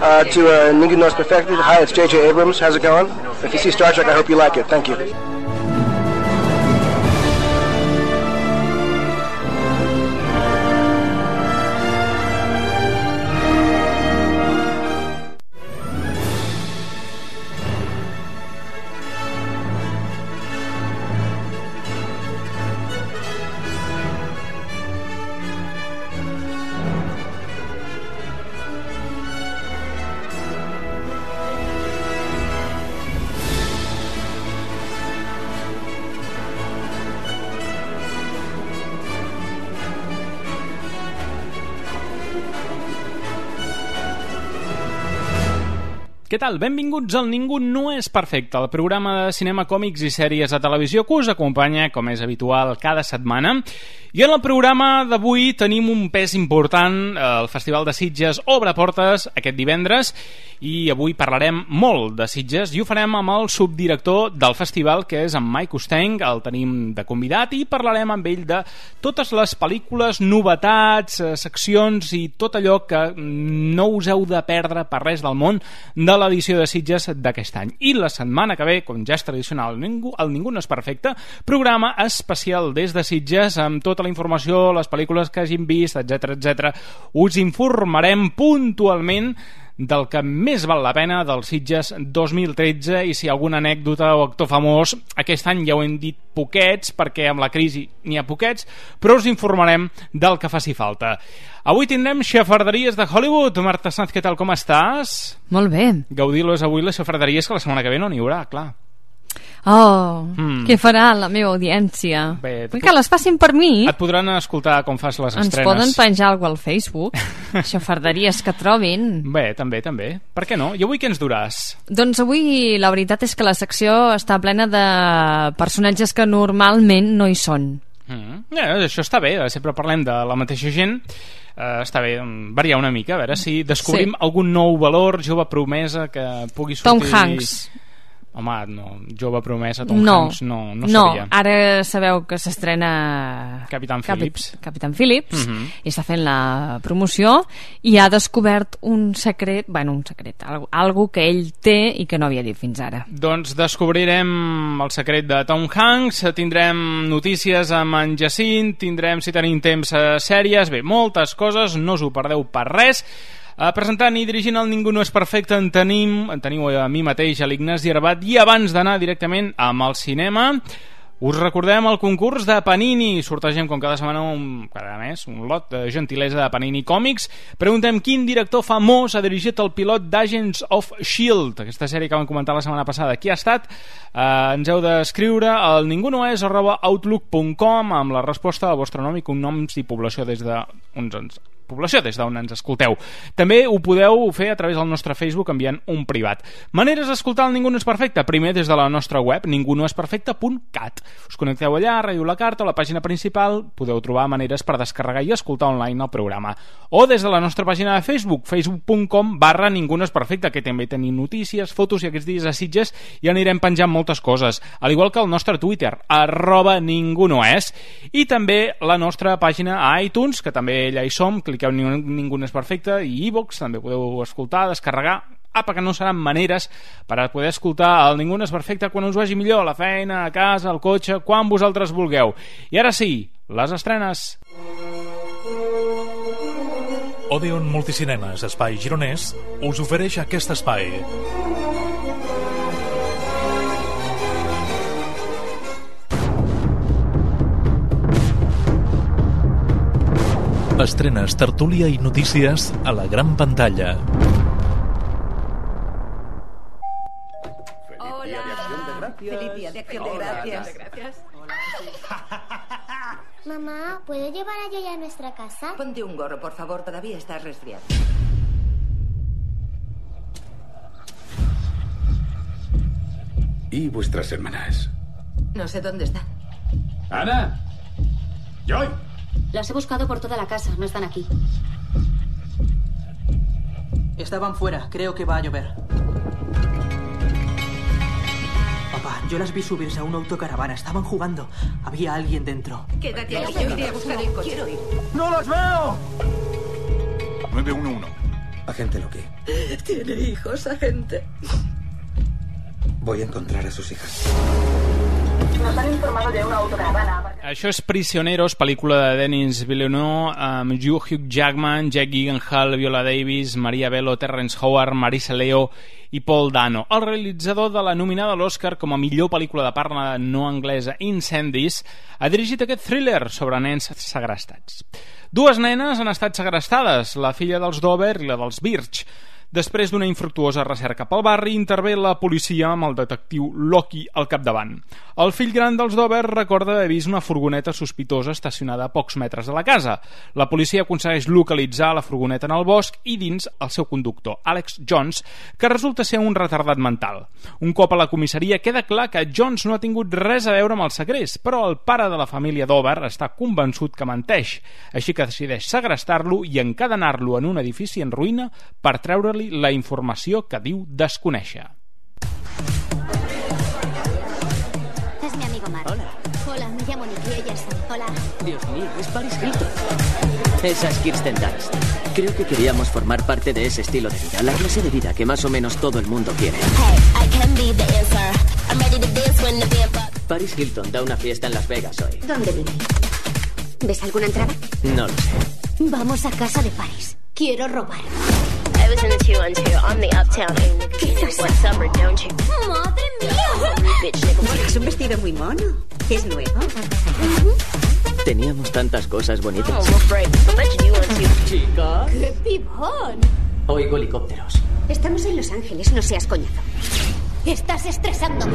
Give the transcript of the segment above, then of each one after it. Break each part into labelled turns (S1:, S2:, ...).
S1: to Ningú No Es Perfecto. Hi, it's J.J. Abrams. How's it going? If you see Star Trek, I hope you like it. Thank you.
S2: Què tal? Benvinguts al Ningú No És Perfecte, el programa de cinema, còmics i sèries de televisió que us acompanya, com és habitual, cada setmana. I en el programa d'avui tenim un pes important. El Festival de Sitges obre portes aquest divendres i avui parlarem molt de Sitges i ho farem amb el subdirector del festival, que és en Mike Ustenc. El tenim de convidat i parlarem amb ell de totes les pel·lícules, novetats, seccions i tot allò que no us heu de perdre per res del món de l'edició de Sitges d'aquest any. I la setmana que ve, com ja és tradicional, el Ningú No És Perfecte, programa especial des de Sitges amb tota la informació, les pel·lícules que hagin vist, etc. Us informarem puntualment del que més val la pena del Sitges 2013 i si alguna anècdota o actor famós. Aquest any ja ho hem dit poquets perquè amb la crisi n'hi ha poquets, però us informarem del que faci falta. Avui tindrem xafarderies de Hollywood. Marta Sanz, què tal, com estàs?
S3: Molt bé.
S2: Gaudir-lo és avui les xafarderies, que la setmana que ve no n'hi haurà, clar.
S3: Què farà la meva audiència?
S2: Bé,
S3: que les facin per mi.
S2: Et podran escoltar com fas les estrenes.
S3: Ens poden penjar alguna cosa al Facebook. Xafarderies que trobin.
S2: Bé, també. Per què no? I avui què ens duràs?
S3: Doncs avui la veritat és que la secció està plena de personatges que normalment no hi són.
S2: Això està bé, sempre parlem de la mateixa gent. Està bé variar una mica, a veure si descobrim algun nou valor, jove promesa que pugui sortir.
S3: Tom Hanks.
S2: Home, no, jove promesa, Tom Hanks, no seria.
S3: No, ara sabeu que s'estrena
S2: Capitán Phillips.
S3: Capitán Phillips, i està fent la promoció i ha descobert un secret, algo que ell té i que no havia dit fins ara.
S2: Doncs descobrirem el secret de Tom Hanks, tindrem notícies amb en Jacint, tindrem, si tenim temps, sèries, bé, moltes coses, no us ho perdeu per res. Presentant i dirigint el Ningú No És Perfecte en teniu a mi mateix, a l'Ignasi Arbat, i abans d'anar directament amb el cinema us recordem el concurs de Panini. Sortegem com cada setmana cada mes un lot de gentilesa de Panini Còmics. Preguntem quin director famós ha dirigit el pilot d'Agents of S.H.I.E.L.D., aquesta sèrie que vam comentar la setmana passada. Qui ha estat? Ens heu d'escriure al ningunoes@outlook.com amb la resposta del vostre nom i cognoms i població des d'on ens escolteu. També ho podeu fer a través del nostre Facebook enviant un privat. Maneres d'escoltar el Ningú No És Perfecte. Primer, des de la nostra web, ningunoesperfecte.cat. Us connecteu allà, radiu la carta, a la pàgina principal, podeu trobar maneres per descarregar i escoltar online el programa. O des de la nostra pàgina de Facebook, facebook.com/Ningú No És Perfecte, que també tenim notícies, fotos, i aquests dies a Sitges i anirem penjant moltes coses, al igual que el nostre Twitter, @ningunoes, i també la nostra pàgina a iTunes, que també allà hi som. Cliqueu Ningú No És Perfecte, i iVoox, també podeu escoltar, descarregar. Que no seran maneres per a poder escoltar el Ningú No És Perfecte quan us vagi millor, a la feina, a casa, al cotxe, quan vosaltres vulgueu. I ara sí, les estrenes.
S4: Odeon Multicinemes, espai gironès, us ofereix aquest espai. Estrenes, tertúlia i notícies a la gran pantalla.
S5: Feliz día de Acción de Gracias.
S6: Mamá, ¿puedo llevar a Yoya a nuestra casa?
S5: Ponte un gorro, por favor, todavía estás resfriado.
S7: ¿Y vuestras hermanas?
S5: No sé dónde están.
S7: ¡Ana! ¡Joy!
S8: Las he buscado por toda la casa, no están aquí.
S9: Estaban fuera, creo que va a llover. Papá, yo las vi subirse a una autocaravana, estaban jugando. Había alguien dentro.
S5: Quédate aquí, yo iré a buscar el coche. Quiero ir.
S9: ¡No los veo!
S10: 911. Agente Loki.
S5: Tiene hijos, agente.
S10: Voy a encontrar a sus hijas.
S5: Nos han informado de una autocaravana.
S2: Això és Prisioneros, pel·lícula de Denis Villeneuve, amb Hugh Jackman, Jake Gyllenhaal, Viola Davis, Maria Bello, Terrence Howard, Marisa Leo i Paul Dano. El realitzador de la nominada a l'Oscar com a millor pel·lícula de parla no anglesa, Incendies, ha dirigit aquest thriller sobre nens segrestats. Dues nenes han estat segrestades, la filla dels Dover i la dels Birch. Després d'una infructuosa recerca pel barri, intervé la policia amb el detectiu Loki al capdavant. El fill gran dels Dover recorda haver vist una furgoneta sospitosa estacionada a pocs metres de la casa. La policia aconsegueix localitzar la furgoneta en el bosc i dins el seu conductor, Alex Jones, que resulta ser un retardat mental. Un cop a la comissaria queda clar que Jones no ha tingut res a veure amb el segrest, però el pare de la família Dover està convençut que menteix, així que decideix segrestar-lo i encadenar-lo en un edifici en ruïna per treure la informació que diu desconèixer.
S11: Es mi amigo Mark.
S12: Hola.
S11: Hola, me llamo Nikki, ella es Sam. Hola.
S12: Dios mío, es Paris Hilton. Esa es Kirsten Dunst. Creo que queríamos formar parte de ese estilo de vida, la clase de vida que más o menos todo el mundo quiere. Paris Hilton da una fiesta en Las Vegas hoy.
S11: ¿Dónde vive? ¿Ves alguna entrada?
S12: No lo sé.
S11: Vamos a casa de Paris. Quiero robar.
S13: I was in the 212 on the uptown.
S11: ¿Qué pasa?
S13: What summer, don't you?
S11: ¡Madre mía!
S5: Es un vestido muy mono. ¿Es nuevo?
S12: Teníamos tantas cosas bonitas.
S13: Oh, we'll break. I bet you want to.
S12: Chicas.
S11: ¡Qué pibón!
S12: Oigo helicópteros.
S11: Estamos en Los Ángeles, no seas coñazo. Estás estresándome.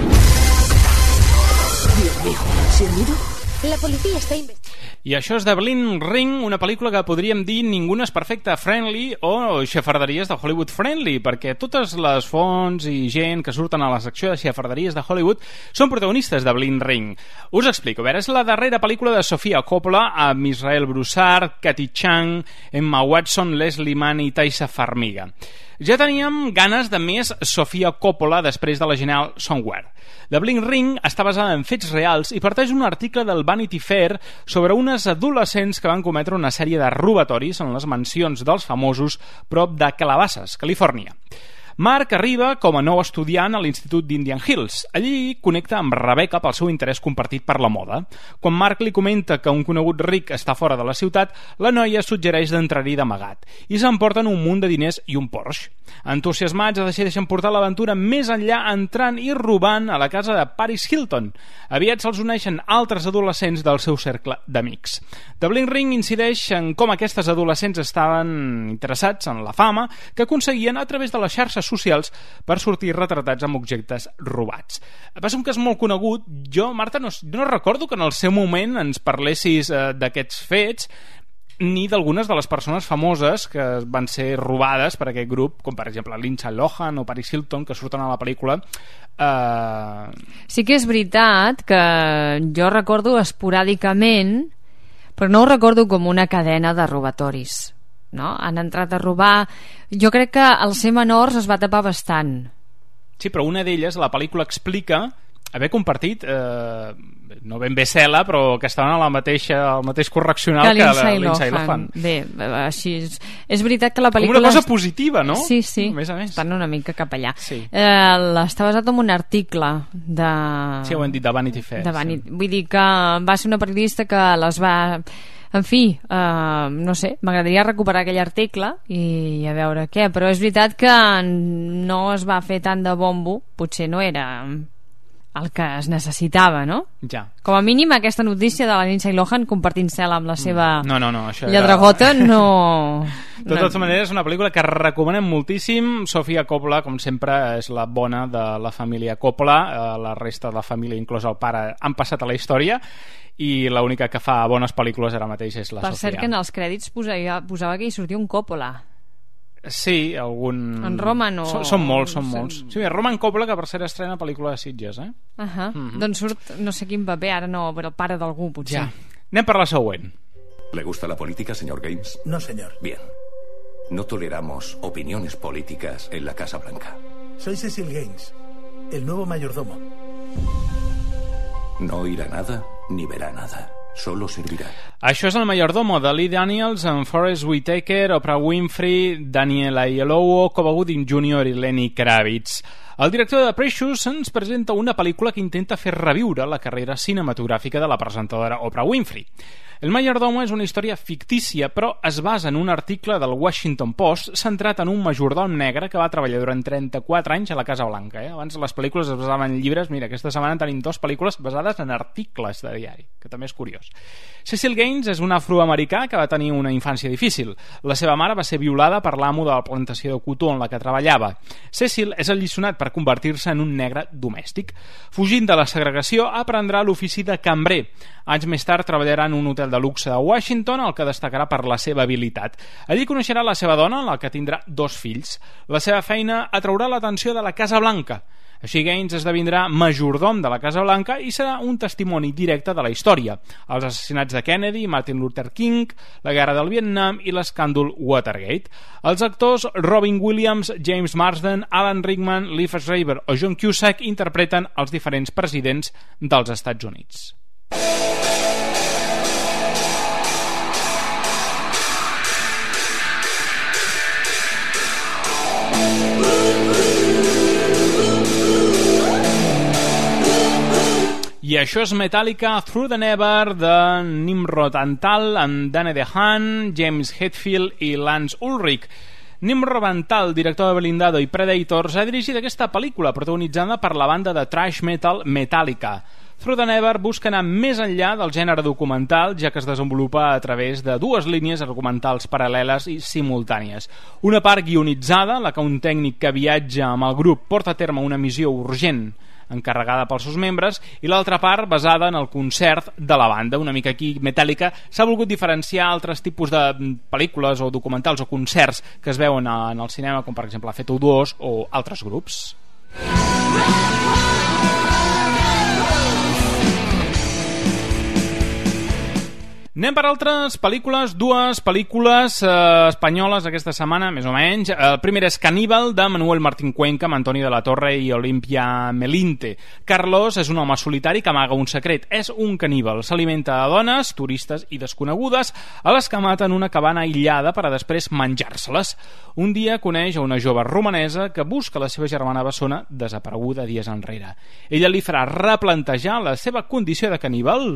S12: Dios mío, ¿se han ido?
S11: La policía está investigando.
S2: I això és The Bling Ring, una pel·lícula que podríem dir Ningú no és perfecte friendly o xafarderies de Hollywood friendly, perquè totes les fonts i gent que surten a la secció de xafarderies de Hollywood són protagonistes de Bling Ring. Us explico. A veure, és la darrera pel·lícula de Sofia Coppola amb Israel Broussard, Cathy Chang, Emma Watson, Leslie Mann i Taissa Farmiga. Ja teníem ganes de més Sofia Coppola després de la genial Somewhere. The Bling Ring està basada en fets reals i parteix d'un article del Vanity Fair sobre unes adolescents que van cometre una sèrie de robatoris en les mansions dels famosos prop de Calabasas, Califòrnia. Mark arriba com a nou estudiant a l'Institut d'Indian Hills. Allí connecta amb Rebecca pel seu interès compartit per la moda. Quan Mark li comenta que un conegut ric està fora de la ciutat, la noia suggereix d'entrar-hi d'amagat i s'emporten un munt de diners i un Porsche. Entusiasmats, decideixen portar l'aventura més enllà entrant i robant a la casa de Paris Hilton. Aviat se'ls uneixen altres adolescents del seu cercle d'amics. The Bling Ring incideix en com aquestes adolescents estaven interessats en la fama que aconseguien a través de les xarxes socials per sortir retratats amb objectes robats. Va ser un cas molt conegut. Jo, Marta, no recordo que en el seu moment ens parlessis d'aquests fets ni d'algunes de les persones famoses que van ser robades per aquest grup, com per exemple Lindsay Lohan o Paris Hilton, que surten a la pel·lícula.
S3: Sí que és veritat que jo recordo esporàdicament, però no ho recordo com una cadena de robatoris, no? Han entrat a robar. Jo crec que al ser menors es va tapar bastant.
S2: Sí, però una d'elles, la pel·lícula explica haver compartit no ben bé cel·la, però que estaven al mateix correccional que Lindsay Lohan.
S3: Bé, així és veritat que la pel·lícula...
S2: Com una cosa positiva, no?
S3: Sí, sí,
S2: a més.
S3: estan una mica cap allà.
S2: Sí.
S3: Està basat en un article de...
S2: Sí, ho hem dit, de Vanity Fair.
S3: Sí. Vull dir que va ser una periodista que les va... En fi, no sé, m'agradaria recuperar aquell article i a veure què, però és veritat que no es va fer tant de bombo, potser no era el que es necessitava, no?
S2: Ja.
S3: Com a mínim aquesta notícia de la Lindsay Lohan compartint cel·la amb la seva
S2: això
S3: lladregota no...
S2: De totes maneres, és una pel·lícula que recomanem moltíssim. Sofia Coppola, com sempre, és la bona de la família Coppola. La resta de la família, inclòs el pare, han passat a la història i l'única que fa bones pel·lícules ara mateix és la Sofia.
S3: Per cert que en els crèdits posava que hi sortia un Coppola.
S2: Sí, algun...
S3: En Roman o...
S2: Són molts. Sí, Roman Coppola, que per cert estrena pel·lícula de Sitges, eh?
S3: Doncs surt no sé quin paper, ara no, però el pare d'algú, potser.
S2: Ja. Anem per la següent.
S7: ¿Le gusta la política, señor Gaines?
S10: No, señor.
S7: Bien. No toleramos opiniones políticas en la Casa Blanca.
S10: Soy Cecil Gaines, el nuevo mayordomo.
S7: No oirá nada ni verá nada. Solo servirá.
S2: Això és El mayordomo, de Lee Daniels amb Forest Whitaker, Oprah Winfrey, Daniel Oyelowo, Cuba Gooding Jr. i Lenny Kravitz. El director de Precious ens presenta una pel·lícula que intenta fer reviure la carrera cinematogràfica de la presentadora Oprah Winfrey. El mayordomo és una història fictícia, però es basa en un article del Washington Post centrat en un majordom negre que va treballar durant 34 anys a la Casa Blanca. Abans les pel·lícules es basaven en llibres. Mira, aquesta setmana tenim 2 pel·lícules basades en articles de diari, que també és curiós. Cecil Gaines és un afroamericà que va tenir una infància difícil. La seva mare va ser violada per l'amo de la plantació de cotó en la que treballava. Cecil és alliçonat per convertir-se en un negre domèstic. Fugint de la segregació, aprendrà l'ofici de cambrer. Anys més tard treballarà en un hotel de luxe de Washington, el que destacarà per la seva habilitat. Allí coneixerà la seva dona, en la que tindrà 2 fills. La seva feina atraurà l'atenció de la Casa Blanca. Així Gaines esdevindrà majordom de la Casa Blanca i serà un testimoni directe de la història. Els assassinats de Kennedy, Martin Luther King, la guerra del Vietnam i l'escàndol Watergate. Els actors Robin Williams, James Marsden, Alan Rickman, Liev Schreiber o John Cusack interpreten els diferents presidents dels Estats Units. I això és Metallica Through the Never de Nimrod Antal amb Dane DeHaan, James Hetfield i Lance Ulrich. Nimrod Antal, director de Blindado i Predators, ha dirigit aquesta pel·lícula protagonitzada per la banda de thrash metal Metallica. Through the Never busca anar més enllà del gènere documental, ja que es desenvolupa a través de 2 línies argumentals paral·leles i simultànies. Una part guionitzada, la que un tècnic que viatja amb el grup porta a terme una missió urgent encarregada pels seus membres, i l'altra part basada en el concert de la banda. Una mica aquí Metallica s'ha volgut diferenciar altres tipus de pel·lícules o documentals o concerts que es veuen en el cinema, com per exemple Feto 2 o altres grups. Anem per altres pel·lícules, 2 pel·lícules espanyoles aquesta setmana, més o menys. El primer és Caníbal, de Manuel Martín Cuenca, amb Antoni de la Torre i Olimpia Melinte. Carlos és un home solitari que amaga un secret. És un caníbal. S'alimenta de dones, turistes i desconegudes, a les que mata en una cabana aïllada per a després menjar-se-les. Un dia coneix a una jove romanesa que busca la seva germana bessona desapareguda dies enrere. Ella li farà replantejar la seva condició de caníbal.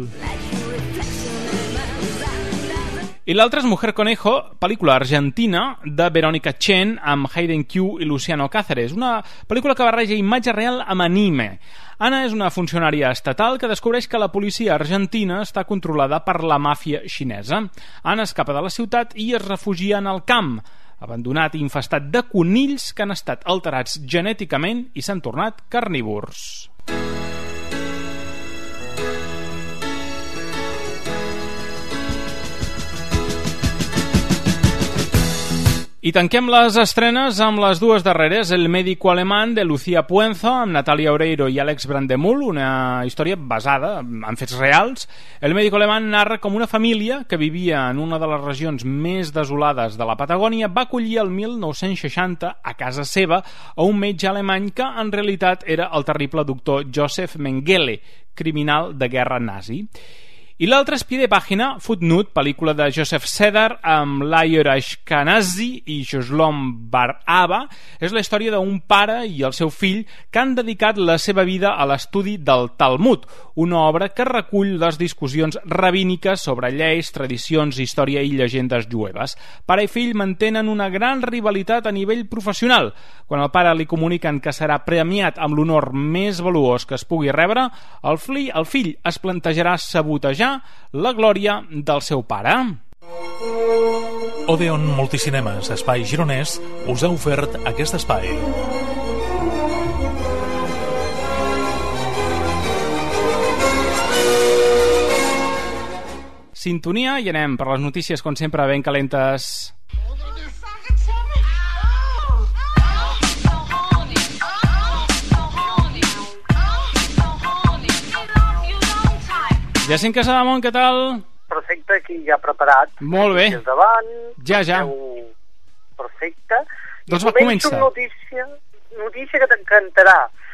S2: I l'altre és Mujer Conejo, pel·lícula argentina de Verónica Chen amb Hayden Q i Luciano Cáceres, una pel·lícula que barreja imatge real amb anime. Anna és una funcionària estatal que descobreix que la policia argentina està controlada per la màfia xinesa. Anna escapa de la ciutat i es refugia en el camp, abandonat i infestat de conills que han estat alterats genèticament i s'han tornat carnívors. I tanquem les estrenes amb les 2 darreres. El médico alemán, de Lucía Puenzo, amb Natalia Oreiro i Alex Brandemul, una història basada en fets reals. El médico alemán narra com una família que vivia en una de les regions més desolades de la Patagònia va acollir el 1960 a casa seva a un metge alemany que en realitat era el terrible doctor Josef Mengele, criminal de guerra nazi. I l'altre és Pie de Pàgina, Footnote, pel·lícula de Joseph Cedar amb Lior Ashkenazi i Joslom Bar-Aba. És la història d'un pare i el seu fill que han dedicat la seva vida a l'estudi del Talmud, una obra que recull les discussions rabíniques sobre lleis, tradicions, història i llegendes jueves. Pare i fill mantenen una gran rivalitat a nivell professional. Quan al pare li comuniquen que serà premiat amb l'honor més valuós que es pugui rebre, el fill es plantejarà sabotejar la glòria del seu pare.
S4: Odeon Multicinemes, espai gironès, us ha ofert aquest espai.
S2: Sintonia i anem per les notícies, com sempre, ben calentes. Jacint Casademont, què tal?
S14: Perfecte, aquí ja preparat.
S2: Molt bé.
S14: Davant,
S2: ja.
S14: Perfecte.
S2: Doncs va, comença.
S14: Notícia que t'encantarà.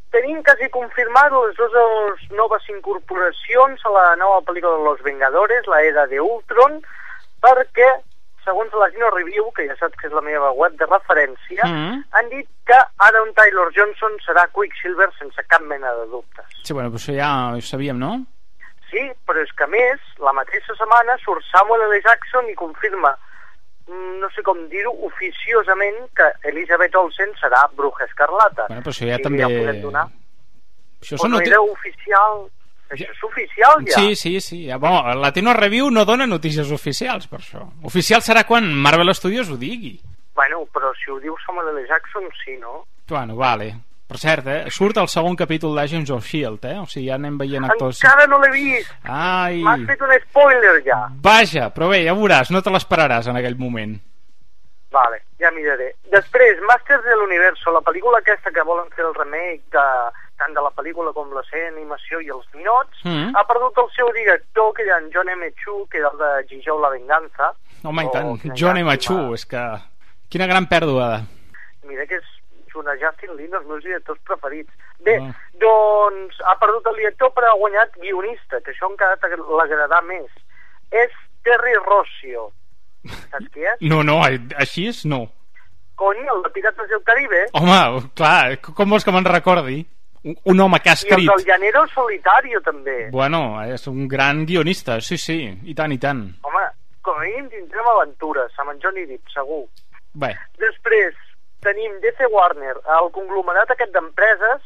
S14: tenim quasi confirmat les dues noves incorporacions a la nova pel·lícula de Los Vengadores, la Era de Ultron, perquè, segons la Latino Review, que ja saps que és la meva web de referència, han dit que Aaron Taylor Johnson serà Quicksilver sense cap mena de dubtes.
S2: Sí, bueno, però això ja ho sabíem, no?
S14: Sí, però és que a més, la mateixa setmana surt Samuel L. Jackson i confirma, no sé com dir-ho, oficiosament que Elizabeth Olsen serà Bruja Escarlata.
S2: Bueno, però això ja també...
S14: Ja podem donar.
S2: Això
S14: o no era oficial... Això és oficial, ja.
S2: Sí. Ja, bueno, la Latino Review no dona notícies oficials, per això. Oficial serà quan Marvel Studios ho digui.
S14: Bueno, però si ho diu Samuel L. Jackson, sí, no?
S2: Bueno, vale. Per cert, surt el segon capítol d'Agents of S.H.I.E.L.D., o sigui, ja anem veient actors...
S14: Encara no l'he vist!
S2: Ai!
S14: M'has fet un spoiler, ja!
S2: Vaja, però bé, ja veuràs, no te l'esperaràs en aquell moment.
S14: Vale, ja miraré. Després, Masters de l'Universo, la pel·lícula aquesta que volen fer el remake tant de la pel·lícula com la sèrie d'animació i els ninots, ha perdut el seu director, que era en John M. Chu, que era el de Jijou la Venganza.
S2: Home, i tant, John M. Chu, és que... Quina gran pèrdua.
S14: Mira que és junt a Justin Lin, els meus directors preferits. Bé, doncs ha perdut el director però ha guanyat guionista, que això encara l'agradarà més. És Terry Rossio. Saps qui és?
S2: No, així és no.
S14: Cony, el de Pirates del Caribe.
S2: Home, clar, com vols que me'n recordi? Un home que ha escrit...
S14: I el del Llanero Solitario, també.
S2: Bueno, és un gran guionista, sí, i tant.
S14: Home, com a mínim tindrem aventures, amb en Johnny Depp, segur.
S2: Bé.
S14: Després tenim DC Warner, el conglomerat aquest d'empreses.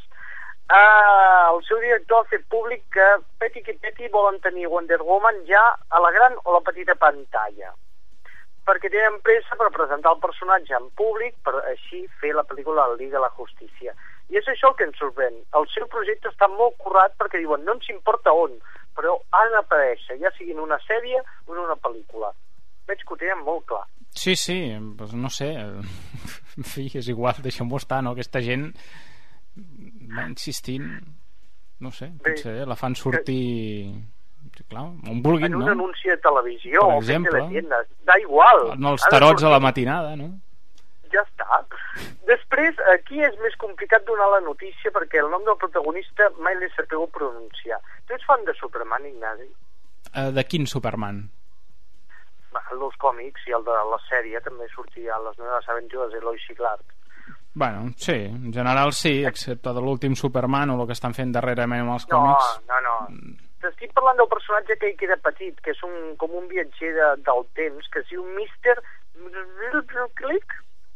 S14: El seu director ha fet públic que Petty volen tenir Wonder Woman ja a la gran o la petita pantalla, perquè tenen pressa per presentar el personatge en públic, per així fer la pel·lícula de la Liga de la Justícia. I és això el que ens sorprèn. El seu projecte està molt currat perquè diuen no ens importa on, però ha d'aparèixer, ja sigui en una sèrie o en una pel·lícula. Veig que ho tenen molt clar.
S2: Sí, doncs no sé, en fi, és igual, deixem-ho estar, no? Aquesta gent va insistint, no sé, potser la fan sortir, clar, on vulguin, no?
S14: En un anunci de televisió,
S2: per exemple,
S14: o de tiendes, da igual.
S2: En els tarots a la matinada, no?
S14: Ja està. Després, aquí és més complicat donar la notícia perquè el nom del protagonista mai l'he sabut pronunciar. Tu ets fan de Superman, Ignasi?
S2: De quin Superman?
S14: El dels còmics i el de la sèrie també sortia a les noves aventures de Lois i Clark.
S2: Bueno, sí, en general sí, excepte de l'últim Superman o el que estan fent darrerament amb els còmics.
S14: No. T'estic parlant del personatge que era petit, que és com un viatger del temps, que es diu Mr. Click.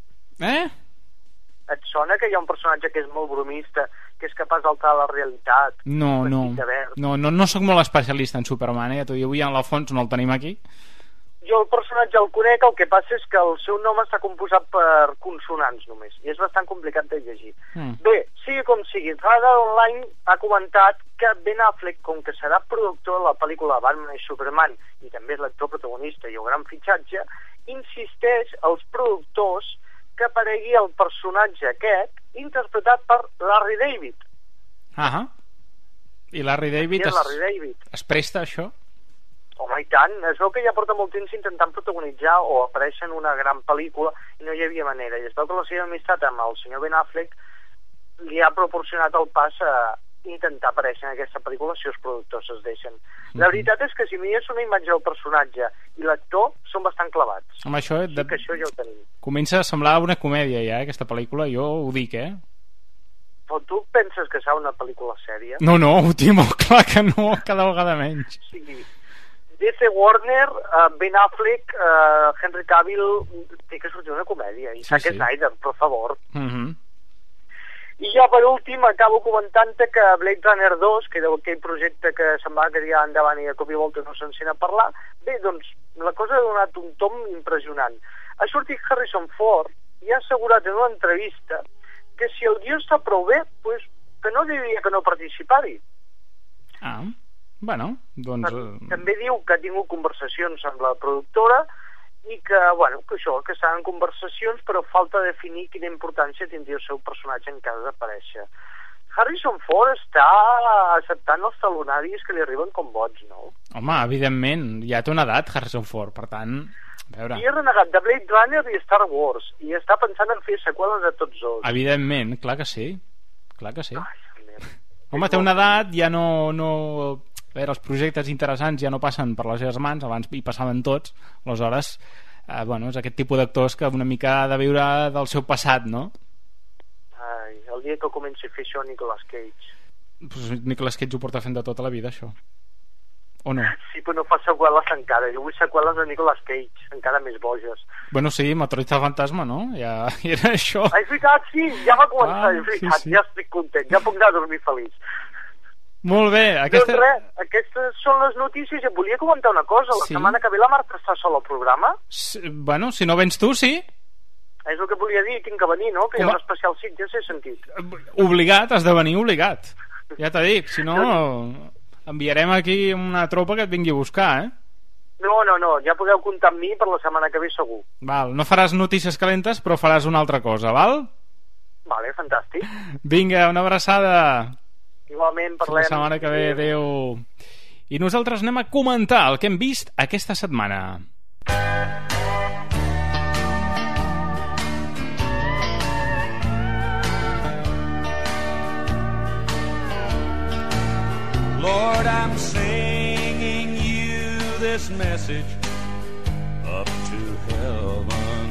S14: Et sona que hi ha un personatge que és molt bromista, que és capaç d'alterar la realitat?
S2: No soc molt especialista en Superman, ja t'ho dic, avui en el fons no el tenim aquí.
S14: Jo el personatge el conec, el que passa és que el seu nom està composat per consonants només, i és bastant complicat de llegir. Bé, sigui com sigui, Radar Online ha comentat que Ben Affleck, com que serà productor de la pel·lícula Batman i Superman, i també és l'actor protagonista i un gran fitxatge, insisteix als productors que aparegui el personatge aquest, interpretat per Larry David.
S2: I Larry David, es presta a això?
S14: Home, i tant, es veu que ja porta molt temps intentant protagonitzar o aparèixer en una gran pel·lícula i no hi havia manera, i es veu que la seva amistat amb el senyor Ben Affleck li ha proporcionat el pas a intentar aparèixer en aquesta pel·lícula si els productors es deixen. La veritat és que si mires una imatge del personatge i l'actor són bastant clavats.
S2: Home, això
S14: que això ja ho tenim.
S2: Comença a semblar una comèdia ja, aquesta pel·lícula, jo ho dic,
S14: Però tu penses que serà una pel·lícula sèria?
S2: No, ho tinc molt clar que no, cada vegada menys.
S14: Sí. DC Warner, Ben Affleck, Henry Cavill, té que sortir una comèdia, i Zack Snyder, per favor. I ja per últim acabo comentant-te que Blade Runner 2, que era aquell projecte que semblava que anirà endavant i de cop i volta no se'n sent a parlar, bé, doncs la cosa ha donat un tom impressionant. Ha sortit Harrison Ford i ha assegurat en una entrevista que si el guió està prou bé, pues, que no diria que no participar-hi.
S2: Bueno, doncs...
S14: També diu que ha tingut conversacions amb la productora i que, que això, que estan en conversacions, però falta definir quina importància tindria el seu personatge en cas d'aparèixer. Harrison Ford està acceptant els talonaris que li arriben com bots, no?
S2: Home, evidentment, ja té una edat, Harrison Ford, per tant...
S14: I ha renegat de Blade Runner i Star Wars, i està pensant en fer seqüeles de tots dos.
S2: Evidentment, clar que sí.
S14: Ai,
S2: Home, té una edat, ja no... A veure, els projectes interessants ja no passen per les seves mans, abans hi passaven tots, aleshores, bueno, és aquest tipus d'actors que una mica ha de viure del seu passat, no?
S14: Ai, el dia que comenci a fer això Nicolas Cage.
S2: Pues Nicolas Cage ho porta fent de tota la vida, això. O no?
S14: Sí, però no fa seqüeles encara. Jo vull seqüeles de Nicolas Cage, encara més boges.
S2: Bueno, sí, Metroid el fantasma, no? Ja era això.
S14: És veritat, sí, ja va començar, és veritat,
S2: sí.
S14: Ja estic content, ja puc anar a dormir feliç.
S2: Molt bé.
S14: Doncs res, aquestes són les notícies. Em volia comentar una cosa. La setmana que ve la Marta està sola al programa?
S2: Sí, bueno, si no vens tu, sí.
S14: És el que volia dir, tinc que venir, no? Que hi ha un especial Sitges, he sentit.
S2: Obligat, has de venir obligat. Ja t'ho dic, si no enviarem aquí una tropa que et vingui a buscar, eh?
S14: No, ja podeu comptar amb mi per la setmana que ve segur.
S2: Val, no faràs notícies calentes, però faràs una altra cosa, val?
S14: Vale, fantàstic.
S2: Vinga, una abraçada.
S14: Igualment, parlem.
S2: La setmana que ve, adeu. I nosaltres anem a comentar el que hem vist aquesta setmana.
S15: Lord, I'm singing you this message up to heaven,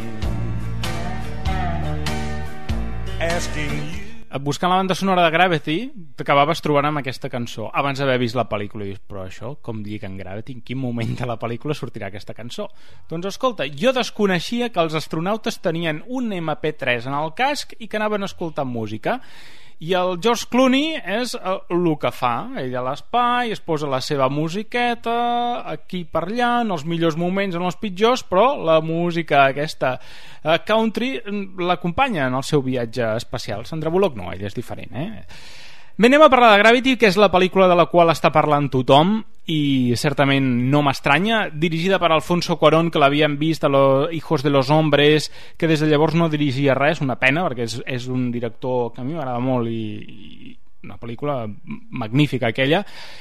S15: asking you.
S2: Buscant la banda sonora de Gravity, t'acabaves trobant amb aquesta cançó abans d'haver vist la pel·lícula i dius, però això com lliga en Gravity? En quin moment de la pel·lícula sortirà aquesta cançó? Doncs escolta, jo desconeixia que els astronautes tenien un MP3 en el casc i que anaven escoltant música, i el George Clooney és el que fa. Ell a l'espai es posa la seva musiqueta aquí per allà, en els millors moments, en els pitjors, però la música aquesta country l'acompanya en el seu viatge espacial. Sandra Bullock no, ell és diferent, Bé, anem a parlar de Gravity, que és la pel·lícula de la qual està parlant tothom i certament no m'estranya, dirigida per Alfonso Cuarón, que l'havíem vist a los Hijos de los Hombres, que des de llavors no dirigia res, una pena, perquè és un director que a mi m'agrada molt i una pel·lícula magnífica aquella,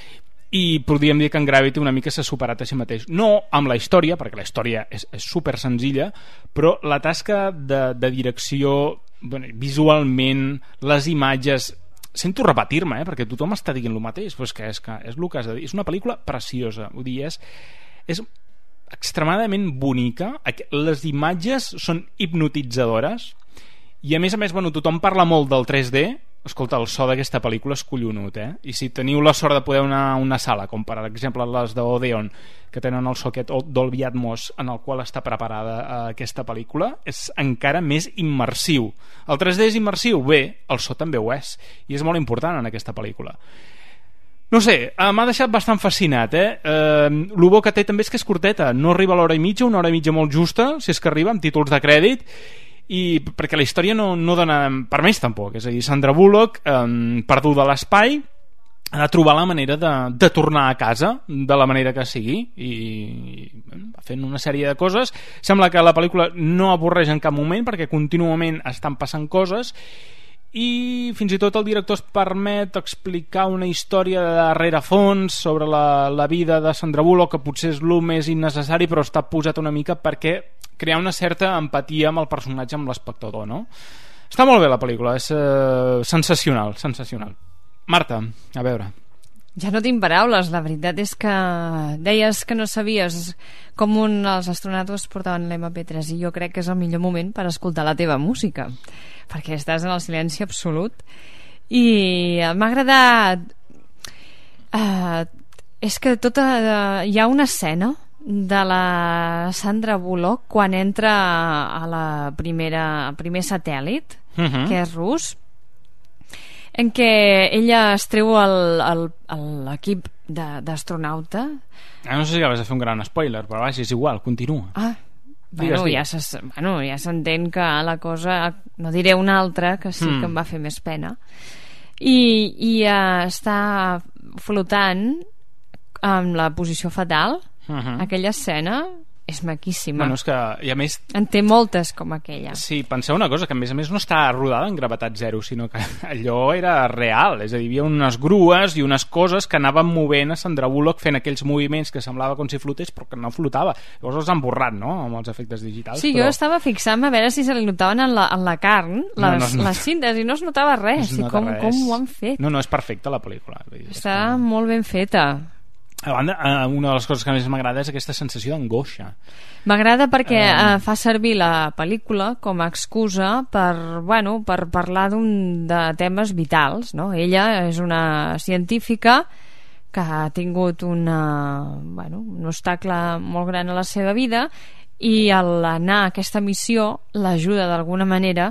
S2: i podríem dir que en Gravity una mica s'ha superat a si mateix. No amb la història, perquè la història és super senzilla, però la tasca de direcció, bueno, visualment, les imatges... Sento repetir-me, perquè tothom està dient el mateix, però és que és el que has de dir. És una pel·lícula preciosa, vull dir, és extremadament bonica, les imatges són hipnotitzadores, i a més, bueno, tothom parla molt del 3D. Escolta, el so d'aquesta pel·lícula és collonut, i si teniu la sort de poder anar a una sala, com per exemple les d'Odeon, que tenen el so aquest Dolby Atmos en el qual està preparada aquesta pel·lícula, és encara més immersiu. El 3D és immersiu? Bé, el so també ho és, i és molt important en aquesta pel·lícula. No sé, m'ha deixat bastant fascinat, Lo bo que té també és que és curteta, no arriba a l'hora i mitja, una hora i mitja molt justa, si és que arriba, amb títols de crèdit, i perquè la història no dona per més tampoc, és a dir, Sandra Bullock perduda a l'espai ha de trobar la manera de tornar a casa de la manera que sigui i fent una sèrie de coses. Sembla que la pel·lícula no avorreix en cap moment perquè contínuament estan passant coses i fins i tot el director es permet explicar una història de rerefons sobre la vida de Sandra Bullock, que potser és el més innecessari, però està posat una mica perquè crear una certa empatia amb el personatge, amb l'espectador, no? Està molt bé la pel·lícula, és sensacional. Marta, a veure.
S3: Ja no tinc paraules, la veritat és que deies que no sabies com els astronautes portaven l'MP3 i jo crec que és el millor moment per escoltar la teva música, perquè estàs en el silenci absolut i m'ha agradat és que hi ha una escena de la Sandra Bullock quan entra a primer satèl·lit, que és rus, en què ella es treu l'equip d'astronauta.
S2: No sé si acabes de fer un gran spoiler, però vaja, és igual, continua.
S3: Bueno, ja s'entén que la cosa, no diré una altra, que sí que em va fer més pena, i està flotant en la posició fetal. Aquella escena és maquíssima.
S2: Bueno, és que, i a més...
S3: En té moltes com aquella.
S2: Sí, penseu una cosa, que a més no està rodada en gravetat zero, sinó que allò era real, és a dir, hi havia unes grues i unes coses que anaven movent a Sandra Bullock fent aquells moviments que semblava com si flotés, però que no flotava. Llavors els han borrat, no?, amb els efectes digitals.
S3: Sí,
S2: però...
S3: jo estava fixant-me a veure si se li notaven en la carn, les cintes, i no es notava res. I com ho han fet?
S2: No, és perfecta la pel·lícula.
S3: Està molt ben feta.
S2: A banda, una de les coses que més m'agrada és aquesta sensació d'angoixa.
S3: M'agrada perquè fa servir la pel·lícula com a excusa per parlar de temes vitals, no? Ella és una científica que ha tingut un obstacle molt gran a la seva vida i al anar a aquesta missió l'ajuda d'alguna manera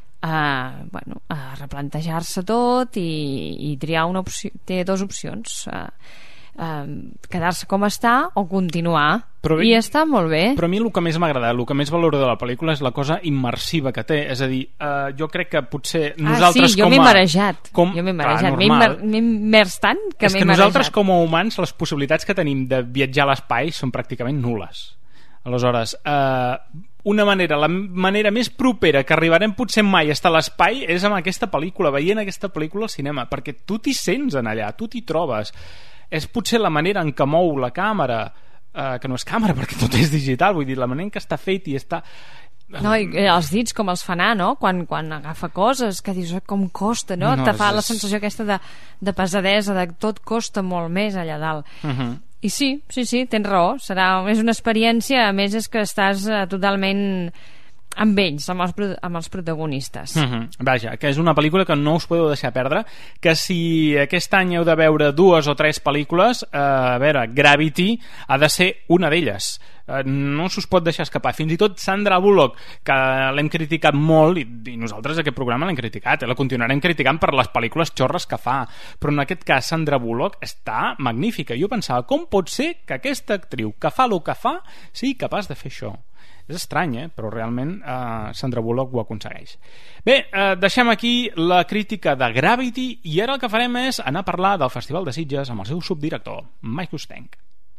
S3: a replantejar-se tot i triar una opció. Té dues opcions, quedar-se com està o continuar, i està molt bé.
S2: Però a mi el que més m'agrada, el que més valoro de la pel·lícula és la cosa immersiva que té, és a dir, jo crec que potser nosaltres
S3: jo m'he marejat,
S2: m'he
S3: immers tant que m'he marejat.
S2: És que nosaltres com a humans les possibilitats que tenim de viatjar a l'espai són pràcticament nul·les. Aleshores, la manera més propera que arribarem potser mai a estar a l'espai és amb aquesta pel·lícula, veient aquesta pel·lícula al cinema, perquè tu t'hi sents en allà, tu t'hi trobes. És potser la manera en què mou la càmera, que no és càmera perquè tot és digital, vull dir, la manera en què està fet i està...
S3: No, i els dits com els fa anar, no? Quan agafa coses que dius com costa, no? Te fa la sensació aquesta de pesadesa, de tot costa molt més allà dalt. I sí, tens raó, és una experiència, a més és que estàs totalment amb ells, amb els protagonistes.
S2: Vaja, que és una pel·lícula que no us podeu deixar perdre, que si aquest any heu de veure 2 o 3 pel·lícules, a veure, Gravity ha de ser una d'elles. No s'us pot deixar escapar. Fins i tot Sandra Bullock, que l'hem criticat molt, i nosaltres aquest programa l'hem criticat, la continuarem criticant per les pel·lícules xorres que fa, però en aquest cas Sandra Bullock està magnífica. Jo pensava, com pot ser que aquesta actriu que fa el que fa sigui capaç de fer això? És estrany, però realment Sandra Bullock ho aconsegueix. Bé, deixem aquí la crítica de Gravity i ara el que farem és anar a parlar del Festival de Sitges amb el seu subdirector, Mike Ustenk.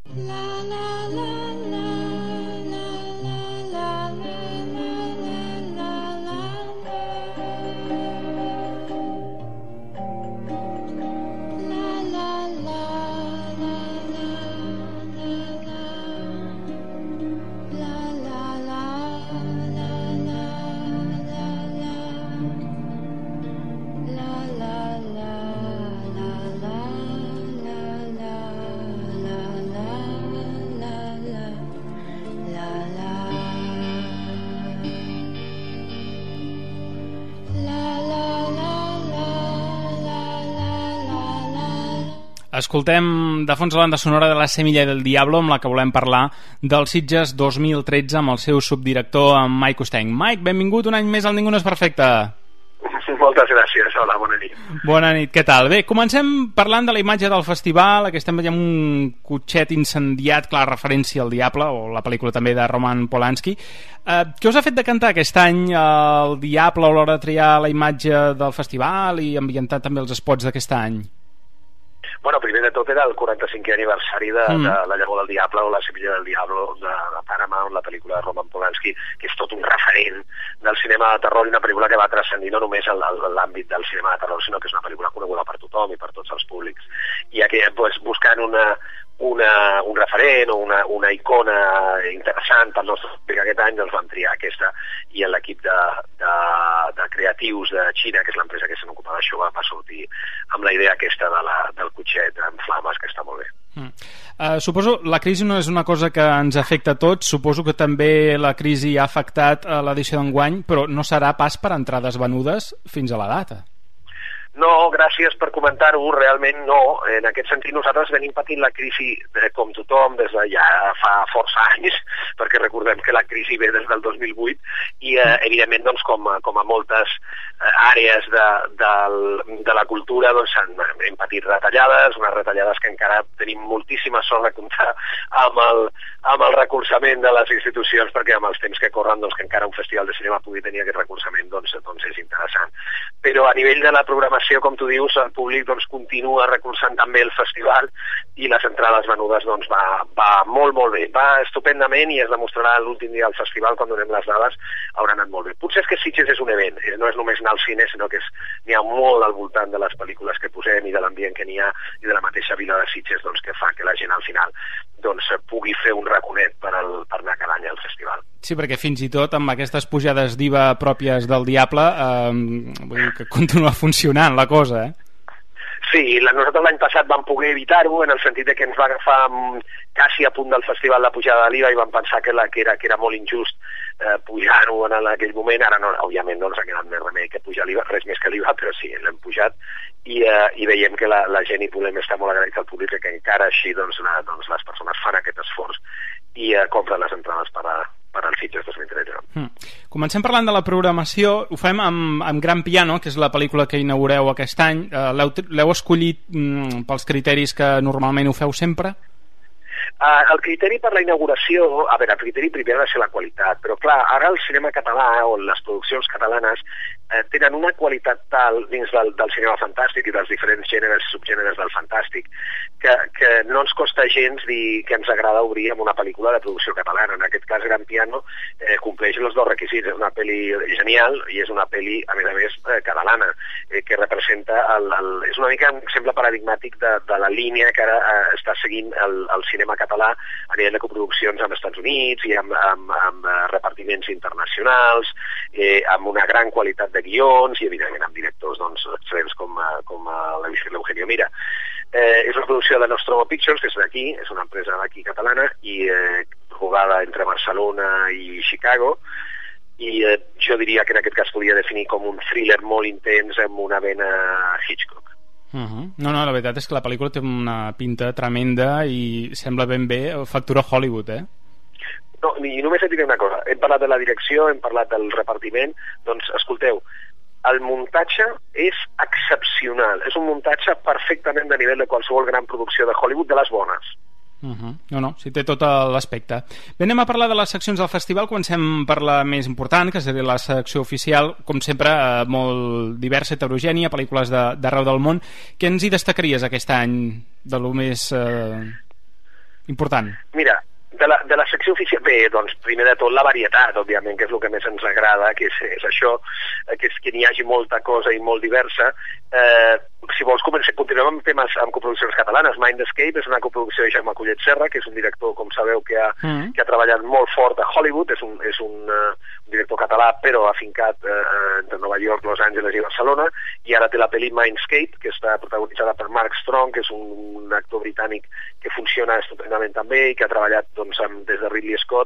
S2: Escoltem de fons la banda sonora de La Semilla del Diablo, amb la que volem parlar del Sitges 2013 amb el seu subdirector, en Mike Ustenk. Mike, benvingut un any més al Ningú no és perfecte.
S16: Moltes gràcies, hola, bona nit.
S2: Bona nit, què tal? Bé, comencem parlant de la imatge del festival, que estem veient un cotxet incendiat, clar, referència al Diable, o la pel·lícula també de Roman Polanski. Què us ha fet decantar aquest any el Diable a l'hora de triar la imatge del festival i ambientar també els spots d'aquest any?
S16: Bueno, primer de tot era el 45è aniversari de La llavor del Diable o La Semilla del Diablo de Paramount, la pel·lícula de Roman Polanski, que és tot un referent del cinema de terror i una pel·lícula que va transcendir no només l'àmbit del cinema de terror, sinó que és una pel·lícula coneguda per tothom i per tots els públics. I aquí, pues, buscant un referent o una icona interessant pel nostre públic aquest any, doncs vam triar aquesta, i l'equip de creatius de Xina, que és l'empresa que se n'ocupa d'això, va sortir amb la idea aquesta del cotxet en flames, que està molt bé.
S2: Suposo la crisi no és una cosa que ens afecta a tots, suposo que també la crisi ha afectat l'edició d'enguany, però no serà pas per entrades venudes fins a la data.
S16: No, gràcies per comentar-ho, realment no. En aquest sentit nosaltres venim patint la crisi com tothom des de ja fa força anys, perquè recordem que la crisi ve des del 2008 i evidentment doncs, com a moltes àrees de la cultura doncs, hem patit retallades, unes retallades que encara tenim moltíssima sort de comptar amb el recolzament de les institucions, perquè amb els temps que corren doncs, que encara un festival de cinema pugui tenir aquest recolzament doncs és interessant. però a nivell de la programació, com tu dius, el públic doncs, continua recolzant també el festival i les entrades venudes doncs, va molt, molt bé. Va estupendament i es demostrarà l'últim dia del festival, quan donem les dades, haurà anat molt bé. Potser és que Sitges és un event, no és només anar al cine, sinó que n'hi ha molt al voltant de les pel·lícules que posem i de l'ambient que n'hi ha i de la mateixa vila de Sitges doncs, que fa que la gent al final doncs, pugui fer un raconet per anar cada any al festival.
S2: Sí, perquè fins i tot amb aquestes pujades d'IVA pròpies del Diable vull dir que continua funcionant la cosa,
S16: Sí, nosaltres l'any passat vam poder evitar-ho en el sentit que ens va agafar quasi a punt del festival la pujada de l'IVA i vam pensar que era molt injust pujar-ho en aquell moment. Ara no, òbviament no ens ha quedat més remei que pujar l'IVA, res més que l'IVA, però sí, l'hem pujat i veiem que la gent hi podem estar molt agraïts al públic que encara així doncs, les persones fan aquest esforç i compren les entrades per al Sitges 2013.
S2: Comencem parlant de la programació. Ho fem amb Gran Piano, que és la pel·lícula que inaugureu aquest any. L'heu escollit pels criteris que normalment ho feu sempre?
S16: El criteri per la inauguració, a veure, el criteri primer ha de ser la qualitat, però clar, ara el cinema català o les produccions catalanes tenen una qualitat tal dins del cinema fantàstic i dels diferents gèneres i subgèneres del fantàstic que no ens costa gens dir que ens agrada obrir amb una pel·lícula de producció catalana. En aquest cas, Gran Piano compleix els dos requisits. És una pel·li genial i és una pel·li, a més, catalana, que representa és una mica un exemple paradigmàtic de la línia que ara està seguint el cinema català a nivell de coproduccions amb Estats Units i amb repartiments internacionals, amb una gran qualitat de guions i evidentment amb directors extrems com l'Eugenio Mira. És una producció de Nostromo Pictures, que és d'aquí, és una empresa d'aquí catalana i rodada entre Barcelona i Chicago, i jo diria que en aquest cas podria definir com un thriller molt intens amb una vena Hitchcock.
S2: No, la veritat és que la pel·lícula té una pinta tremenda i sembla ben bé factura Hollywood,
S16: No, i només et diré una cosa. Hem parlat de la direcció, hem parlat del repartiment, doncs escolteu, el muntatge és excepcional. És un muntatge perfectament de nivell de qualsevol gran producció de Hollywood, de les bones.
S2: No, sí, té tot l'aspecte. Bé, anem a parlar de les seccions del festival. Comencem per la més important, que seria la secció oficial, com sempre, molt diversa, heterogènia, pel·lícules d'arreu del món. Què ens hi destacaries aquest any de lo més important?
S16: Mira, de la secció oficial, bé, doncs primer de tot la varietat, òbviament, que és el que més ens agrada, que és això, que n'hi hagi molta cosa i molt diversa. Si vols, continuem amb temes amb coproduccions catalanes. Mindscape és una coproducció de Jaume Collet Serra, que és un director, com sabeu, que ha treballat molt fort a Hollywood. És un director català, però afincat entre Nova York, Los Angeles i Barcelona, i ara té la pel·li Mindscape, que està protagonitzada per Mark Strong, que és un actor britànic que funciona estupendament també i que ha treballat des de Ridley Scott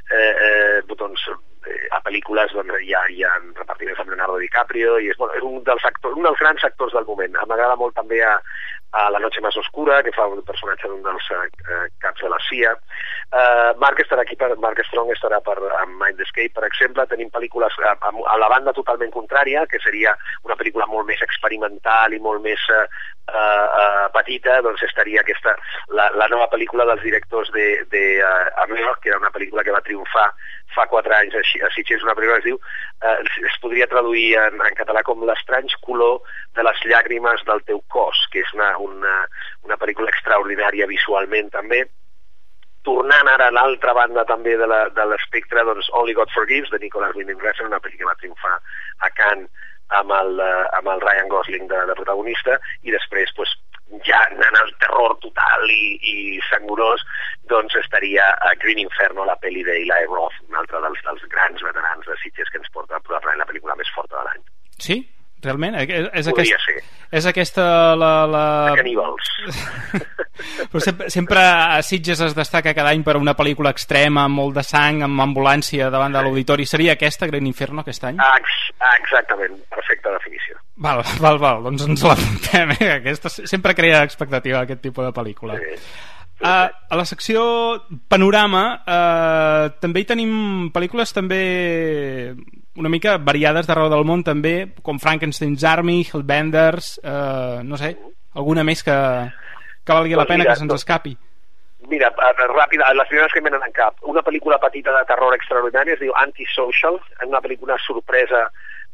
S16: a pel·lícules hi ha repartiments amb Leonardo DiCaprio i és un dels grans actors del moment. M'agrada molt també a La noche más oscura, que fa un personatge d'un dels caps de la CIA. Mark Strong estarà amb Mindscape, per exemple. Tenim pel·lícules a la banda totalment contrària, que seria una pel·lícula molt més experimental i molt més petita, doncs estaria la nova pel·lícula dels directors de Amor, que era una pel·lícula que va triomfar fa 4 anys a Sitges, una pel·lícula que es diu, es podria traduir en català com L'estrany color de les llàgrimes del teu cos, que és una pel·lícula extraordinària visualment també. Tornant ara a l'altra banda també de l'espectre, doncs Only God Forgives, de Nicholas Winding Refn, una pel·lícula que va triomfar a Cannes amb el Ryan Gosling de protagonista, i després ja anant al terror total i sangurós, doncs estaria a Green Inferno, la pel·li d'Eli Roth, un altre dels grans veterans de Sitges, que ens porta probablement la pel·lícula més forta de l'any.
S2: Sí? Realment?
S16: Podria ser.
S2: És aquesta
S16: la... Caníbals.
S2: Però sempre a Sitges es destaca cada any per una pel·lícula extrema, amb molt de sang, amb ambulància davant de l'auditori. Seria aquesta, Green Inferno, aquest any?
S16: Exactament, perfecta definició.
S2: Val, doncs ens l'apuntem, Aquesta sempre crea expectativa, aquest tipus de pel·lícula. Sí. A la secció Panorama també hi tenim pel·lícules també una mica variades d'arreu del món també, com Frankenstein's Army, Hellbenders, no sé, alguna més que valgui la pena que se'ns escapi.
S16: Mira, ràpida, les primeres que em venen en cap. Una pel·lícula petita de terror extraordinària es diu Antisocial, una pel·lícula sorpresa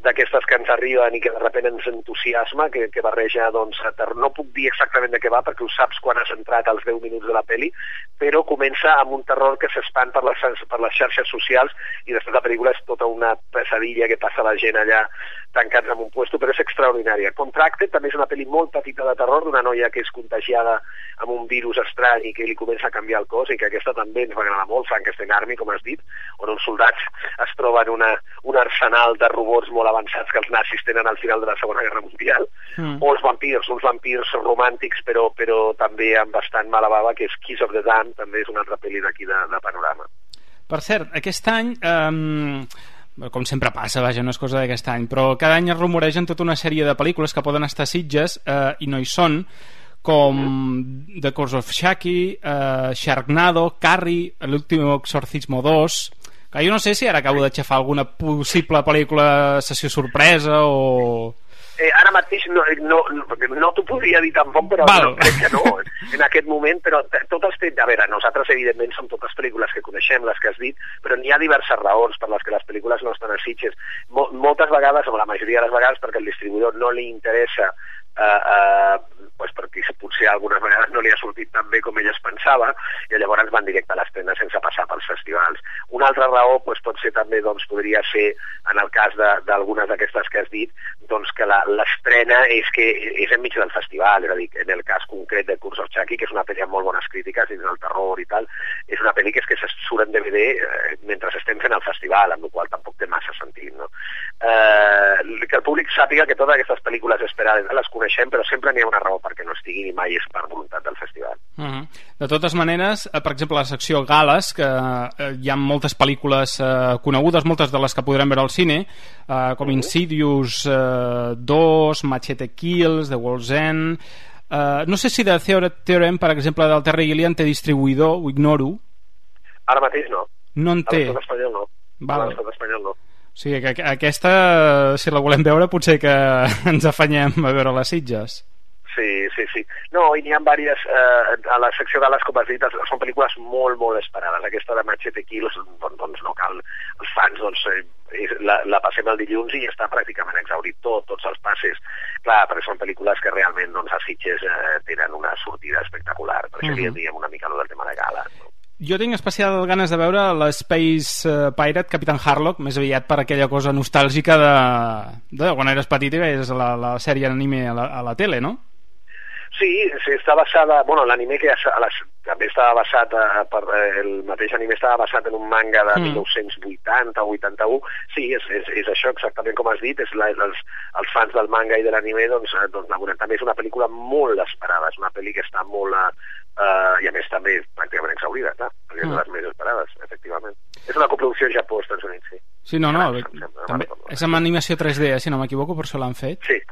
S16: d'aquestes que ens arriben i que de sobte ens entusiasma, que barreja, doncs, no puc dir exactament de què va, perquè ho saps quan has entrat als 10 minuts de la pel·li, però comença amb un terror que s'espant per les xarxes socials i després la pel·lícula és tota una pesadilla que passa la gent allà tancats en un puesto, però és extraordinària. Contracted també és una pel·li molt petita de terror d'una noia que és contagiada amb un virus estrany i que li comença a canviar el cos, i que aquesta també ens va agradar molt, Frankenstein Army, com has dit, on uns soldats es troben un arsenal de robots molt avançats que els nazis tenen al final de la Segona Guerra Mundial, o els vampirs, uns vampirs romàntics però també amb bastant mala bava, que és Kiss of the Damned, també és una altra pel·li d'aquí de Panorama.
S2: Per cert, aquest any... com sempre passa, vaja, no és cosa d'aquest any, però cada any es rumoregen tota una sèrie de pel·lícules que poden estar a Sitges i no hi són, com The Curse of Chucky, Sharknado, Carrie, L'último exorcismo 2... que jo no sé si ara acabo d'aixafar alguna possible pel·lícula sessió sorpresa o...
S16: Ara mateix no t'ho podria dir tampoc, però crec que no, en aquest moment, però tots els temps... A veure, nosaltres evidentment són totes pel·lícules que coneixem, les que has dit, però n'hi ha diverses raons per les que les pel·lícules no estan a Sitges. Moltes vegades, o la majoria de les vegades, perquè al distribuïdor no li interessa, perquè potser algunes vegades no li ha sortit tan bé com ell es pensava, i llavors van directe a l'estrena sense passar pels festivals. Una altra raó pot ser també, podria ser, en el cas d'algunes d'aquestes que has dit, que l'estrena és enmig del festival, és a dir, en el cas concret de Curse of Chucky, que és una pel·li amb molt bones crítiques dins del terror i tal, és una pel·li que surt en DVD mentre estem fent el festival, amb la qual tampoc té massa sentit, no? Que el públic sàpiga que totes aquestes pel·lícules esperades les coneixem, però sempre n'hi ha una raó perquè no estiguin, i mai és per voluntat del festival.
S2: De totes maneres, per exemple, la secció Gales, que hi ha moltes pel·lícules conegudes, moltes de les que podrem veure al cine, com Insidious 2, Machete Kills, The World's End... no sé si de Theorem, per exemple, del Terry Gilliam té distribuïdor, ho ignoro.
S16: Ara mateix no.
S2: No en té.
S16: A l'estat espanyol no.
S2: Vale.
S16: A l'estat espanyol no.
S2: O sigui, que aquesta, si la volem veure, potser que ens afanyem a veure les Sitges.
S16: Sí. No, i n'hi ha diverses, a la secció Gales, com has dit, són pel·lícules molt, molt esperades. Aquesta de Machete Kills, doncs no cal. Els fans, la passem el dilluns i està pràcticament exhaurit tots els passes. Clar, perquè són pel·lícules que realment, a Sitges tenen una sortida espectacular. Per això li diem una mica del tema de Gales, no?
S2: Jo tinc especial ganes de veure l'Space Pirate Captain Harlock, més aviat per aquella cosa nostàlgica de quan eres petit i veies la sèrie anime a la tele, no?
S16: Sí, està basada... Bueno, l'anime que també estava basat... el mateix anime estava basat en un manga de 1980 o 81. Sí, és això exactament com has dit. Els fans del manga i de l'anime laboren. També és una pel·lícula molt esperada. És una pel·li que està molt... i a més també pràcticament exhaurida, clar, perquè és de les més esperades, efectivament. És una coproducció Japó, Estats Units, sí.
S2: Sí, no, també és amb animació 3D, si no m'equivoco, per això l'han fet.
S16: Sí.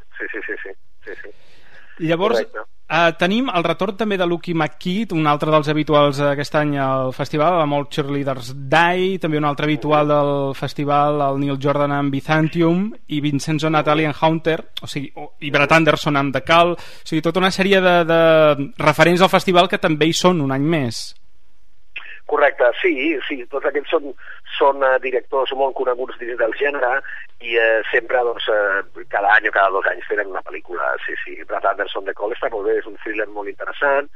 S2: Llavors, tenim el retorn també de Lucky McKee, un altre dels habituals aquest any al festival, amb el Cheerleaders Die, també un altre habitual del festival, el Neil Jordan amb Byzantium, i Vincenzo Natali amb Haunter, i Brett Anderson amb The Call, o sigui, tota una sèrie de referents al festival que també hi són un any més.
S16: Correcte, sí, tots aquests són directors molt coneguts dins del gènere i sempre, cada any o cada 2 anys tenen una pel·lícula, sí. Brett Anderson de Call està molt bé, és un thriller molt interessant.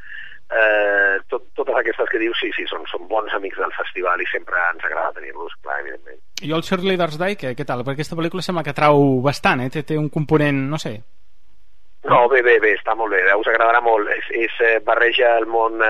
S16: Totes aquestes que dius, sí, són bons amics del festival i sempre ens agrada tenir-los, clar, evidentment. I
S2: el Cheerleaders Die, què tal? Perquè aquesta pel·lícula sembla que trau bastant, té un component, no sé...
S16: No, bé, està molt bé, us agradarà molt. Barreja el món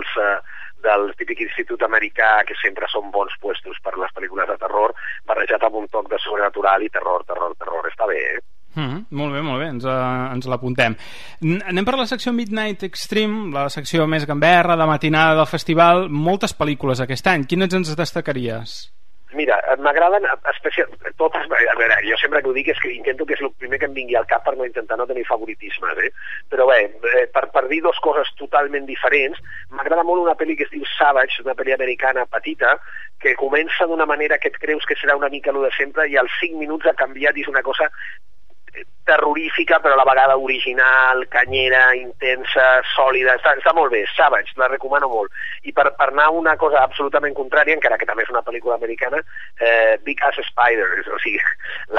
S16: del típic institut americà, que sempre són bons puestos per les pel·lícules de terror, barrejat amb un toc de sobrenatural i terror. Està bé,
S2: Molt bé, ens l'apuntem. Anem per la secció Midnight Extreme, la secció més gamberra, de matinada del festival. Moltes pel·lícules aquest any. Quines ens destacaries?
S16: Mira, m'agraden totes, a veure, jo sempre que ho dic és que intento que és el primer que em vingui al cap per no intentar no tenir favoritismes, però bé, per dir 2 coses totalment diferents, m'agrada molt una pel·li que es diu Savage, una pel·li americana petita, que comença d'una manera que et creus que serà una mica lo de sempre i als 5 minuts ha canviat i és una cosa terrorífica però a la vegada original, canyera, intensa, sòlida, està molt bé. Savage, la recomano molt. I per anar a una cosa absolutament contrària, encara que també és una pel·lícula americana, Big Ass Spider, o sigui,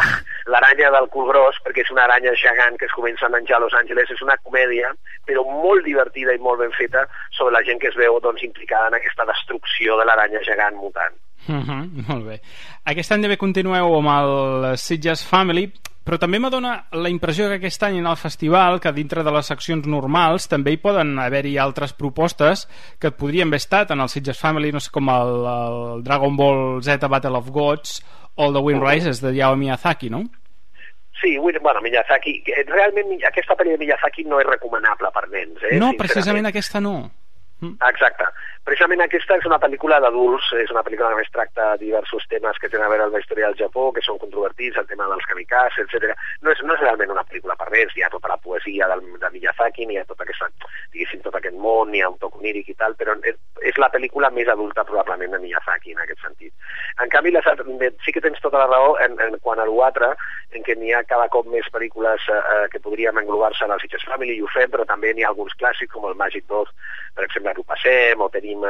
S16: L'aranya del cul gros, perquè és una aranya gegant que es comença a menjar a Los Angeles. És una comèdia, però molt divertida i molt ben feta, sobre la gent que es veu doncs, implicada en aquesta destrucció de l'aranya gegant mutant.
S2: Molt bé. Aquest any també continueu amb el Sitges Family, però també m'adona la impressió que aquest any en el festival, que dintre de les seccions normals també hi poden haver-hi altres propostes que podrien haver estat en el Sitges Family, no sé, com el Dragon Ball Z Battle of Gods o The Wind Rises de Hayao Miyazaki, no?
S16: Sí, bueno, Miyazaki, realment aquesta pel·li de Miyazaki no és recomanable per nens,
S2: No, precisament aquesta no.
S16: Exacte. Precisament aquesta és una pel·lícula d'adults, és una pel·lícula que més tracta diversos temes que tenen a veure amb la història del Japó, que són controvertits, el tema dels kamikazes, etc. No és realment una pel·lícula per nens, hi ha tota la poesia de Miyazaki, hi ha tot aquest món, hi ha un toc oníric i tal, però és la pel·lícula més adulta probablement de Miyazaki en aquest sentit. En canvi, sí que tens tota la raó en quant a l'altre, en què n'hi ha cada cop més pel·lícules que podríem englobar-se en el Sitges Family, i ho fem, però també n'hi ha alguns clàssics, com el Magic 2, per exemple, que ho passem, o tenim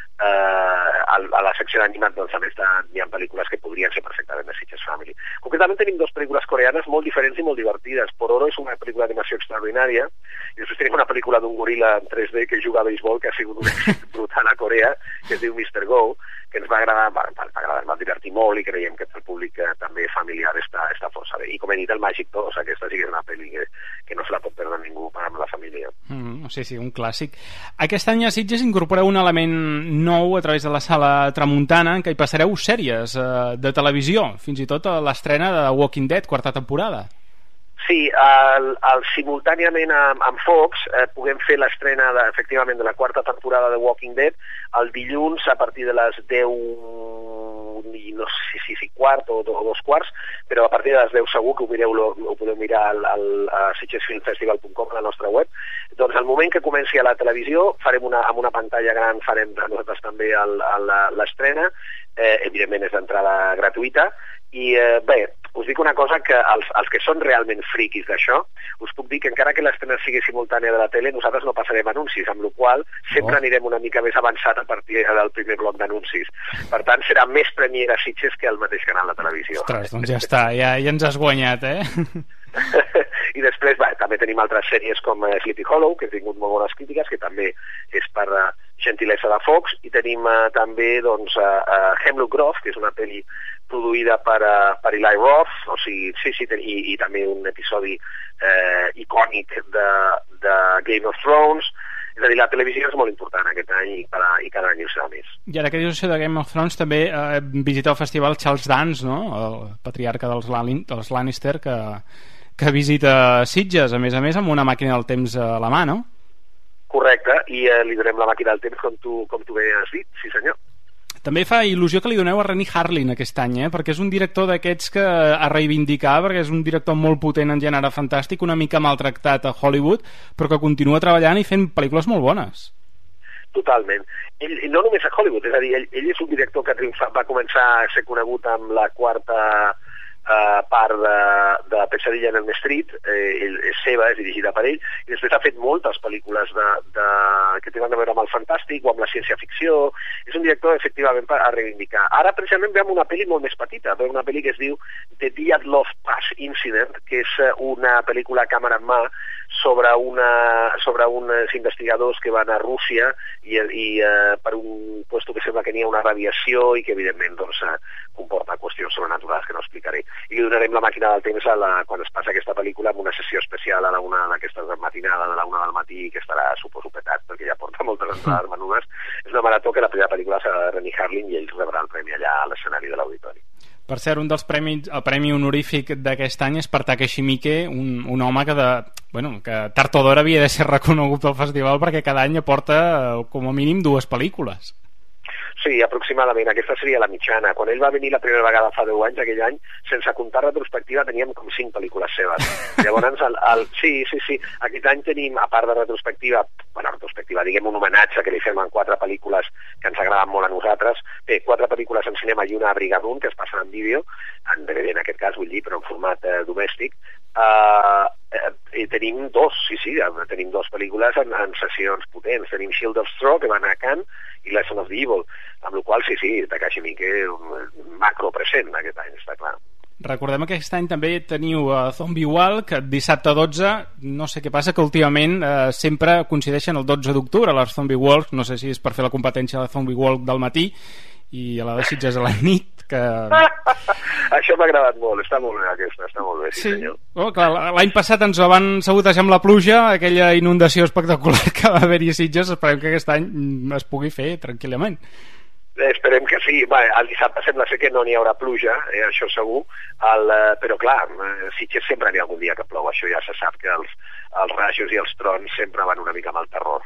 S16: a la secció d'animat, doncs a més hi ha pel·lícules que podrien ser perfectament de Sitges Family. Concretament tenim dues pel·lícules coreanes molt diferents i molt divertides. Pororo és una pel·lícula d'animació extraordinària, i després tenim una pel·lícula d'un goril·la en 3D que juga a béisbol, que ha sigut un èxit brutal a Corea, que es diu Mr. Go, que ens va agradar, ens va divertir molt, i creiem que el públic també familiar està força bé. I com he dit, el Magic 2, aquesta sí que és una pel·li que no se la pot perdre ningú amb la família.
S2: Sí, un clàssic. Aquest any a Sitges incorporeu un element nou a través de la Sala Tramuntana, en què hi passareu sèries de televisió, fins i tot a l'estrena de Walking Dead, quarta temporada.
S16: Sí, simultàniament amb Fox puguem fer l'estrena efectivament de la quarta temporada de Walking Dead el dilluns a partir de les 10 i no sé si quart o 2 quarts, però a partir de les 10 segur que ho podeu mirar a sitgesfilmfestival.com, a la nostra web. Doncs al moment que comenci a la televisió farem amb una pantalla gran, farem nosaltres també l'estrena, evidentment és d'entrada gratuïta, i bé, us dic una cosa, que els que són realment friquis d'això, us puc dir que encara que l'estrena sigui simultània de la tele, nosaltres no passarem anuncis, amb la qual sempre anirem una mica més avançat a partir del primer bloc d'anuncis. Per tant, serà més premiera Sitges que el mateix canal de televisió.
S2: Ostres, doncs ja està, ja ens has guanyat,
S16: I després també tenim altres sèries com Sleepy Hollow, que ha tingut molt bones crítiques, que també és per gentilesa de Fox, i tenim també Hemlock Grove, que és una pel·li produïda per Eli Roth, o sigui, i també un episodi icònic de Game of Thrones. És a dir, la televisió és molt important aquest any i cada any ho serà més.
S2: I ara que dius això de Game of Thrones, també visita el festival Charles Dance, no? El patriarca dels Lannister, que visita Sitges, a més amb una màquina del temps a la mà, no?
S16: Correcte, i li donem la màquina del temps com tu bé has dit, sí senyor.
S2: També fa il·lusió que li doneu a Renny Harlin aquest any, perquè és un director d'aquests que a reivindicar, perquè és un director molt potent en gènere fantàstic, una mica maltractat a Hollywood, però que continua treballant i fent pel·lícules molt bones.
S16: Totalment. Ell no només a Hollywood, és a dir, ell és un director que va començar a ser conegut amb la quarta part de Pesadilla en Elm Street, és seva, és dirigida per ell, i després ha fet moltes pel·lícules que tenen a veure amb el fantàstic o amb la ciència-ficció. És un director efectivament a reivindicar. Ara precisament veiem una pel·li molt més petita, veiem una pel·li que es diu The Dyatlov Pass Incident, que és una pel·lícula a càmera en mà sobre uns investigadors que van a Rússia i per un lloc que sembla que n'hi ha una radiació i que evidentment comporta qüestions sobrenaturals que no explicaré. I li donarem la màquina del temps quan es passa aquesta pel·lícula amb una sessió especial a la una d'aquestes matinada, de la una del matí, que estarà, suposo, petat, perquè ja porta moltes entrades menudes. És una marató que la primera pel·lícula serà de Renny Harlin i ell rebrà el premi allà a l'escenari de l'auditori.
S2: Per cert, un dels premis, el premi honorífic d'aquest any és per Takeshi Miike, un home que tard o d'hora havia de ser reconegut pel festival perquè cada any aporta com a mínim 2 pel·lícules.
S16: Sí, aproximadament, aquesta seria la mitjana. Quan ell va venir la primera vegada fa 10 anys, aquell any, sense comptar retrospectiva, teníem com 5 pel·lícules seves. Llavors, sí, aquest any tenim, a part de retrospectiva, diguem un homenatge que li fem en 4 pel·lícules que ens agraden molt a nosaltres. Bé, 4 pel·lícules en cinema i una a Brigadoon, que es passen en vídeo, en DVD en aquest cas, vull dir, però en format domèstic. I tenim tenim 2 pel·lícules en sessions potents. Tenim Shield of Straw, que va anar a Cannes, i Lesson of the Evil, amb la qual sí, Takashi Miike macro present aquest any, està clar.
S2: Recordem que aquest any també teniu Zombie Walk, dissabte 12, no sé què passa, que últimament sempre coincideixen el 12 d'octubre les Zombie Walks, no sé si és per fer la competència de Zombie Walk del matí i a la de Sitges a la nit, que...
S16: Això m'ha agradat molt, està molt bé aquesta, està molt bé, sí senyor.
S2: Oh, clar, l'any passat ens ho van sabotejar amb la pluja, aquella inundació espectacular que va haver-hi a Sitges, esperem que aquest any es pugui fer tranquil·lament.
S16: Esperem que sí. Bé, el dissabte sembla ser que no n'hi haurà pluja, això segur, però clar, Sitges sempre n'hi ha algun dia que plou, això ja se sap que els rajos i els trons sempre van una mica amb el terror.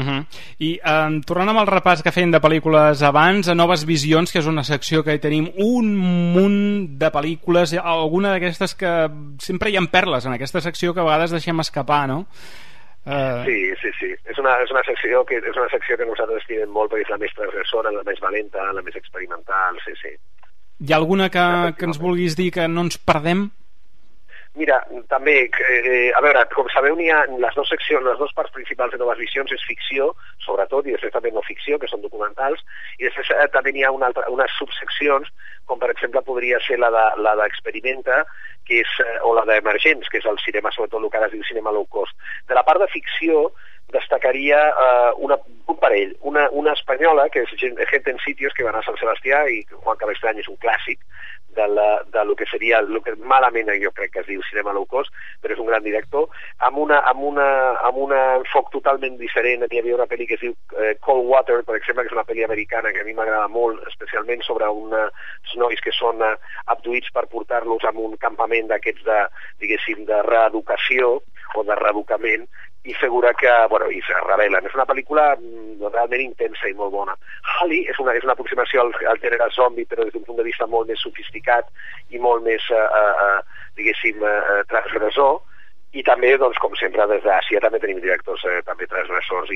S2: I tornant amb el repàs que feien de pel·lícules abans, a Noves Visions, que és una secció que hi tenim un munt de pel·lícules, alguna d'aquestes que sempre hi ha perles en aquesta secció que a vegades deixem escapar, no?
S16: Sí. És una secció que nosaltres estimem molt perquè és la més transgressora, la més valenta, la més experimental, sí.
S2: Hi ha alguna que ens vulguis dir que no ens perdem?
S16: Mira, també, a veure, com sabeu, n'hi ha les dues seccions, les dues parts principals de Noves Visions és ficció, sobretot, i després també no ficció, que són documentals, i després també n'hi ha unes subseccions, com per exemple podria ser la d'Experimenta, que és, o la d'Emergents, que és el cinema, sobretot el que ara es diu cinema low cost. De la part de ficció destacaria un parell, una espanyola, que és Gente en Sitios, que va anar a Sant Sebastià, i Juan Cabestrany és un clàssic de lo que seria, lo que malament jo crec que es diu cinema low cost, però és un gran director, amb un enfoc totalment diferent. Hi havia una pel·li que es diu Cold Water, per exemple, que és una pel·li americana que a mi m'agrada molt, especialment sobre uns nois que són abduïts per portar-los a un campament d'aquests diguéssim, de reeducació o de reeducament, i figura que, i se revelen. És una pel·lícula realment intensa i molt bona. Halley és una aproximació al gènere zombi, però des d'un punt de vista molt més sofisticat i molt més, diguéssim, transgressor, i també, doncs, com sempre, des d'Àsia també tenim directors també transgressors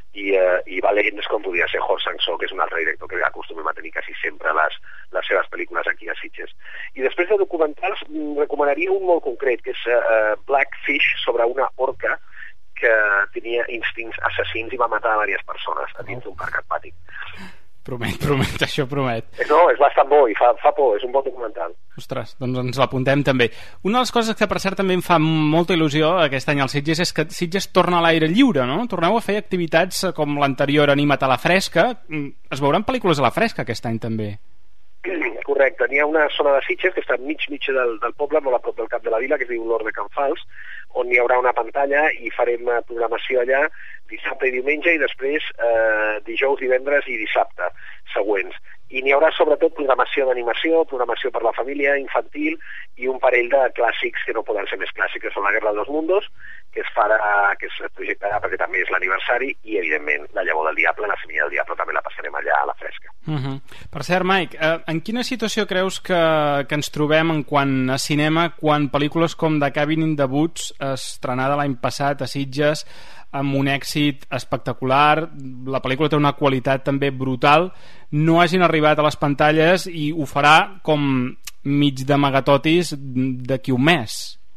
S16: i valents, com podria ser Hor Sang-soo, que és un altre director que acostumem a tenir quasi sempre les seves pel·lícules aquí a Sitges. I després de documentals, recomanaria un molt concret, que és Blackfish, sobre una orca que tenia instints assassins i va matar a diverses persones a dins d'un parc aquàtic.
S2: Promet, això promet.
S16: No, és bastant bo i fa por, és un bon documental.
S2: Ostres, doncs ens l'apuntem també. Una de les coses que per cert també em fa molta il·lusió aquest any al Sitges és que Sitges torna a l'aire lliure, no? Torneu a fer activitats com l'anterior Anima't a la Fresca. Es veuran pel·lícules a la fresca aquest any també?
S16: Correcte, n'hi ha una zona de Sitges que està mig del poble, molt a prop del cap de la vila, que es diu l'Hort de Can Fals, on hi haurà una pantalla i farem programació allà dissabte i diumenge, i després dijous, divendres i dissabte següents. I n'hi haurà sobretot programació d'animació, programació per la família, infantil, i un parell de clàssics que no poden ser més clàssics, que són La Guerra de los Mundos, que es projectarà perquè també és l'aniversari, i evidentment La Llavor del Diable, La Semilla del Diable, també la passarem allà a la fresca.
S2: Per cert, Mike, en quina situació creus que ens trobem en quant a cinema quan pel·lícules com The Cabin in the Woods, estrenada l'any passat a Sitges, amb un èxit espectacular, la pel·lícula té una qualitat també brutal, no hagin arribat a les pantalles i ho farà com mig d'amagatotis d'aquí un mes?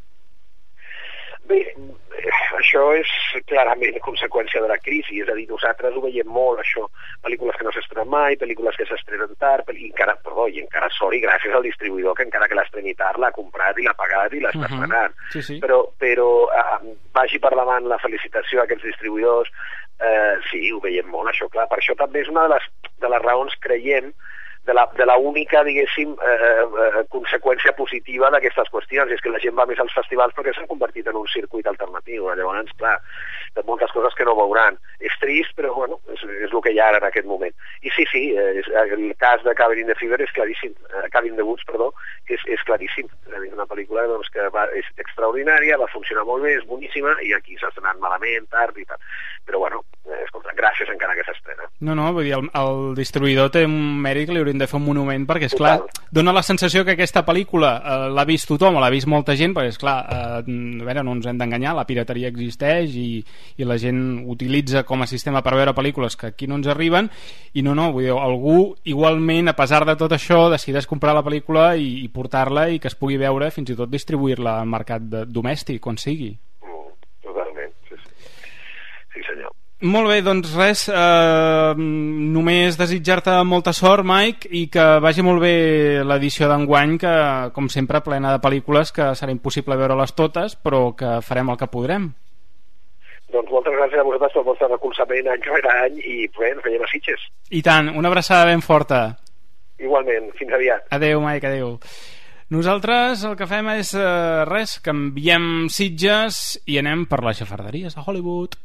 S16: Bé, això és clarament conseqüència de la crisi, és a dir, nosaltres ho veiem molt, això, pel·lícules que no s'estrenen mai, pel·lícules que s'estrenen tard, i encara sort i gràcies al distribuïdor que encara que l'estreni tard l'ha comprat i l'ha pagat i l'està estrenant.
S2: Sí.
S16: Però vagi per davant la felicitació a aquests distribuïdors, sí, ho veiem molt, això, clar. Per això també és una de les raons, creiem, de la única, diguéssim, conseqüència positiva d'aquestes qüestions, és que la gent va més als festivals perquè s'han convertit en un circuit alternatiu. Llavors, clar, de moltes coses que no veuran. És trist, però bueno, és el que hi ha ara en aquest moment. I sí, el cas de Cabin in the Fever és claríssim, Cabin in the Woods, perdó, que és claríssim. És una pel·lícula doncs, que és extraordinària, va funcionar molt bé, és boníssima, i aquí s'ha estrenat malament, tard i tal. Però bueno, escolta, gràcies encara que s'estrena.
S2: No, vull dir, el distribuïdor té un mèrit que li hauríem de fer un monument, perquè, esclar, dona la sensació que aquesta pel·lícula l'ha vist tothom, l'ha vist molta gent, perquè, esclar, a veure, no ens hem d'enganyar, la pirateria existeix i la gent utilitza com a sistema per veure pel·lícules que aquí no ens arriben, i no, vull dir, algú igualment, a pesar de tot això, decideix comprar la pel·lícula i portar-la i que es pugui veure, fins i tot distribuir-la al mercat domèstic, on sigui.
S16: Totalment, sí senyor.
S2: Molt bé, doncs res, només desitjar-te molta sort, Mike, i que vagi molt bé l'edició d'enguany, que com sempre plena de pel·lícules que serà impossible veure-les totes, però que farem el que podrem.
S16: Doncs moltes gràcies a vosaltres pel vostre recolzament any rere any i bé, ens veiem a Sitges.
S2: I tant, una abraçada ben forta.
S16: Igualment, fins aviat.
S2: Adéu, Mike, adéu. Nosaltres el que fem és res, canviem Sitges i anem per les xafarderies de Hollywood.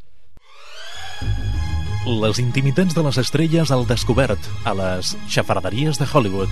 S4: Les intimitats de les estrelles al descobert a les xafarderies de Hollywood.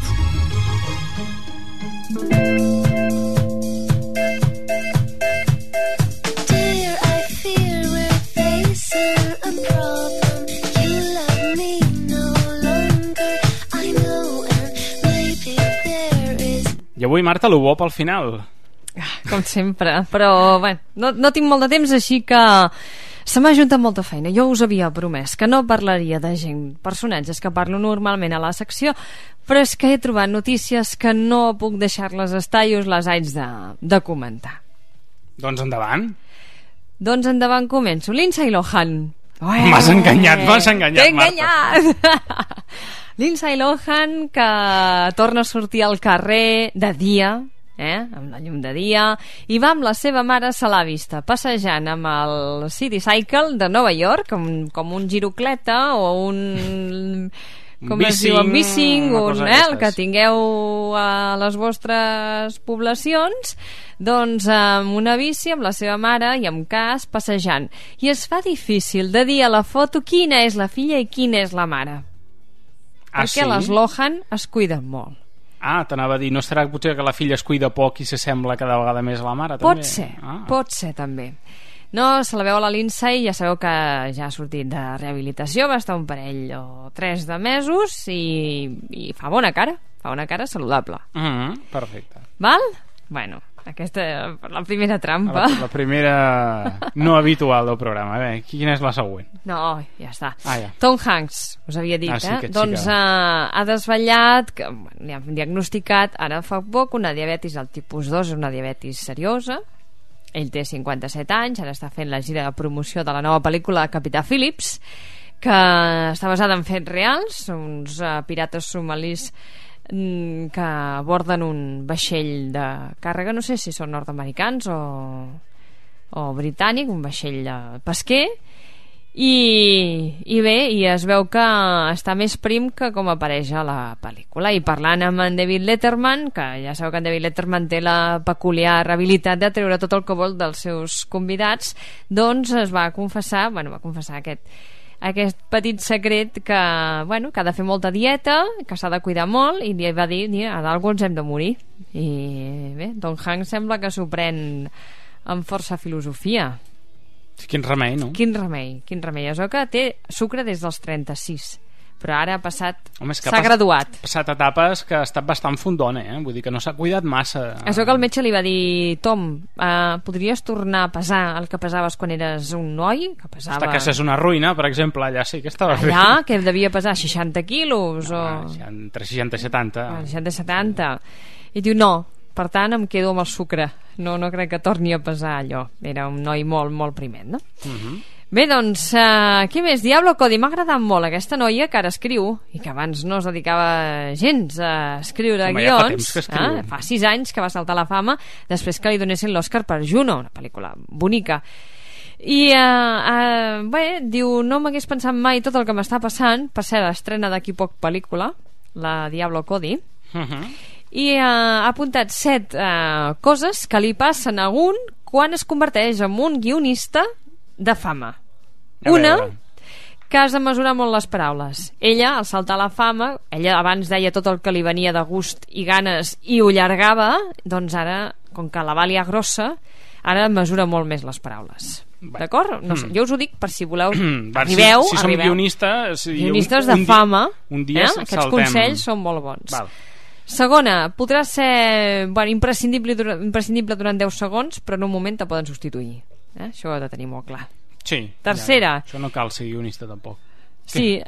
S2: I avui, Marta, lo bo pel final.
S3: Com sempre, però bueno, no tinc molt de temps, així que se m'ha ajuntat molta feina. Jo us havia promès que no parlaria de personatges que parlo normalment a la secció, però és que he trobat notícies que no puc deixar-les estar i us les haig de comentar.
S2: Doncs endavant.
S3: Doncs endavant començo. Lindsay Lohan.
S2: M'has enganyat,
S3: T'he enganyat. Lindsay Lohan, que torna a sortir al carrer de dia, amb la llum de dia, i va amb la seva mare, se l'ha vista passejant amb el City Cycle de Nova York, com un girocleta o un... com es diu, un bicing, el que tingueu a les vostres poblacions, doncs amb una bici, amb la seva mare i amb casc, passejant. I es fa difícil de dir a la foto quina és la filla i quina és la mare. Perquè les Lohan es cuiden molt.
S2: T'anava a dir, no serà potser que la filla es cuida poc i s'assembla cada vegada més a la mare, també?
S3: Pot ser també. No, se la veu a la Lindsay, ja sabeu que ja ha sortit de rehabilitació, va estar un parell o 3 de mesos i fa bona cara saludable.
S2: Perfecte.
S3: Val? Bueno, aquesta és la primera trampa.
S2: La primera no habitual del programa. A veure, quina és la següent?
S3: No, ja està.
S2: Ja.
S3: Tom Hanks, us havia dit, doncs ha desvetllat, que li han diagnosticat ara fa poc una diabetis al tipus 2, una diabetis seriosa. Ell té 57 anys, ara està fent la gira de promoció de la nova pel·lícula Capità Phillips, que està basada en fets reals, uns pirates somalis que aborden un vaixell de càrrega, no sé si són nord-americans o britànic, un vaixell pesquer, i bé, i es veu que està més prim que com apareix a la pel·lícula. I parlant amb en David Letterman, que ja sabeu que en David Letterman té la peculiar habilitat de treure tot el que vol dels seus convidats, doncs es va confessar aquest petit secret que ha de fer molta dieta, que s'ha de cuidar molt, i li va dir, a d'algú ens hem de morir. I bé, Tom Hanks sembla que s'ho pren amb força filosofia.
S2: Quin remei, no?
S3: Quin remei. Es veu que té sucre des dels 36, però ara s'ha graduat.
S2: Ha passat etapes que ha estat bastant fondona, vull dir que no s'ha cuidat massa.
S3: Es veu que el metge li va dir, Tom, podries tornar a pesar el que pesaves quan eres un noi? Que pesava...
S2: Està que és una ruïna, per exemple, allà sí que estava fent.
S3: Allà, que devia pesar 60 quilos
S2: entre 60 i 70.
S3: 60 i 70. I diu, no, per tant em quedo amb el sucre, no crec que torni a pesar allò. Era un noi molt, molt primet, no? Bé, doncs, què més? Diablo Cody, m'ha agradat molt aquesta noia que ara escriu, i que abans no es dedicava gens a escriure guions. Fa 6 anys que va saltar a la fama després que li donessin l'Oscar per Juno, una pel·lícula bonica. I bé, diu, no m'hagués pensat mai tot el que m'està passant. Per cert, estrena d'aquí poc pel·lícula, la Diablo Cody, i ha apuntat 7 coses que li passen a un quan es converteix en un guionista de fama. Una, que has de mesurar molt les paraules. Ella, al saltar a la fama, ella abans deia tot el que li venia de gust i ganes i ho allargava, doncs ara, com que la valia grossa, ara mesura molt més les paraules. D'acord? No sé, jo us ho dic per si voleu. Arribeu,
S2: si som guionistes
S3: de fama,
S2: un dia
S3: aquests consells són molt bons. Segona, podrà ser imprescindible durant 10 segons, però en un moment te poden substituir. Això ho heu de tenir molt clar.
S2: Sí.
S3: Tercera.
S2: Això no cal ser guionista tampoc.
S3: Sí,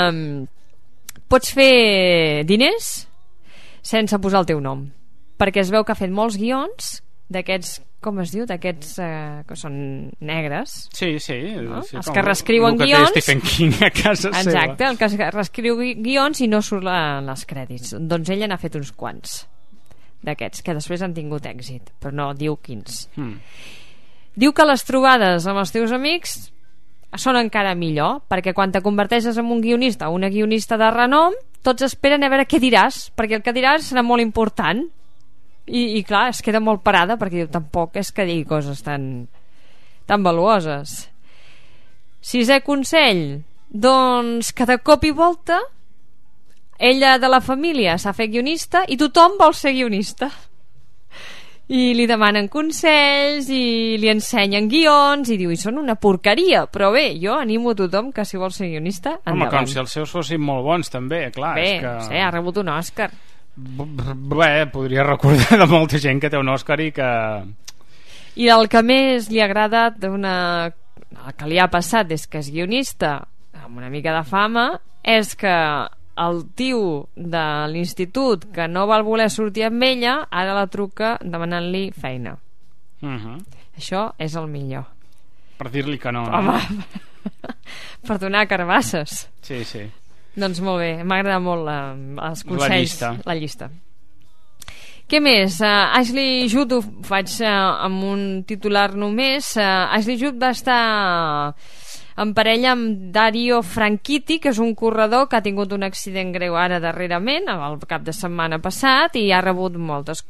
S3: pots fer diners sense posar el teu nom, perquè es veu que ha fet molts guions d'aquests com es diu, d'aquests que són negres.
S2: Sí.
S3: No? Els que reescriuen guions.
S2: El que té Stephen King a casa seva.
S3: Exacte, el que reescriu guions i no surt les crèdits. Doncs ella n'ha fet uns quants d'aquests, que després han tingut èxit, però no diu quins. Diu que les trobades amb els teus amics són encara millor, perquè quan te converteixes en un guionista o una guionista de renom, tots esperen a veure què diràs, perquè el que diràs serà molt important. I clar, es queda molt parada, perquè diu, tampoc és que digui coses tan valuoses. 6è consell, doncs que de cop i volta ella de la família s'ha fet guionista i tothom vol ser guionista. I li demanen consells i li ensenyen guions i diu, i són una porqueria, però bé, jo animo a tothom que si vol ser guionista, endavant.
S2: Home, com si els seus fossin molt bons també, clar.
S3: Bé,
S2: és que...
S3: sí, ha rebut un Òscar.
S2: Bé, podria recordar de molta gent que té un Òscar i que...
S3: I el que més li ha agradat el que li ha passat des que és guionista amb una mica de fama és que el tio de l'institut que no va voler sortir amb ella ara la truca demanant-li feina. Això és el millor.
S2: Per dir-li que no.
S3: Home, per donar carbasses.
S2: Sí.
S3: Doncs molt bé, m'ha agradat molt els consells, la llista. Què més? Ashley Judd, ho faig amb un titular només. Ashley Judd va estar en parella amb Dario Franchitti, que és un corredor que ha tingut un accident greu ara darrerament, el cap de setmana passat, i ha rebut molts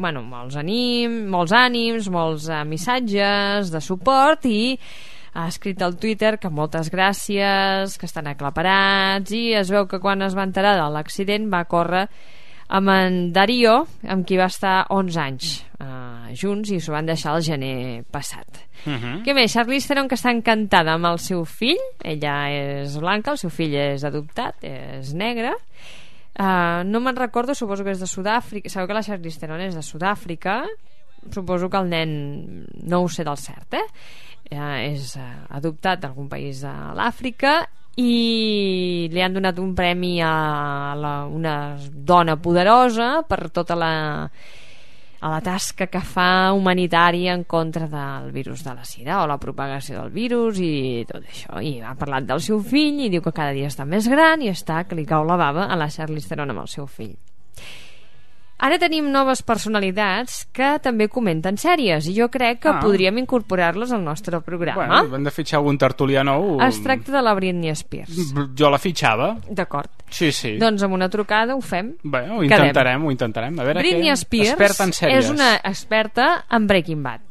S3: ànims, molts missatges de suport, i ha escrit al Twitter que moltes gràcies, que estan aclaparats, i es veu que quan es va enterar de l'accident va córrer amb en Dario, amb qui va estar 11 anys junts, i s'ho van deixar el gener passat. Què més? Charlize Theron, que està encantada amb el seu fill. Ella és blanca, el seu fill és adoptat, és negre. No me'n recordo, suposo que és de Sud-àfrica. Sabeu que la Charlize Theron és de Sud-àfrica, suposo que el nen no ho sé del cert, és adoptat d'algun país de l'Àfrica, i li han donat un premi a una dona poderosa per tota la tasca que fa humanitària en contra del virus de la sida o la propagació del virus i tot això. I ha parlat del seu fill i diu que cada dia està més gran i està que li cau la bava a la Charlize Theron amb el seu fill. Ara tenim noves personalitats que també comenten sèries, i jo crec que podríem incorporar-les al nostre programa.
S2: Bueno, hem de fitxar algun tertulià nou.
S3: Es tracta de la Britney Spears.
S2: Jo la fitxava.
S3: D'acord.
S2: Sí.
S3: Doncs amb una trucada ho fem.
S2: Bé, ho intentarem. A veure,
S3: Britney Spears
S2: experta en sèries.
S3: És una experta en Breaking Bad.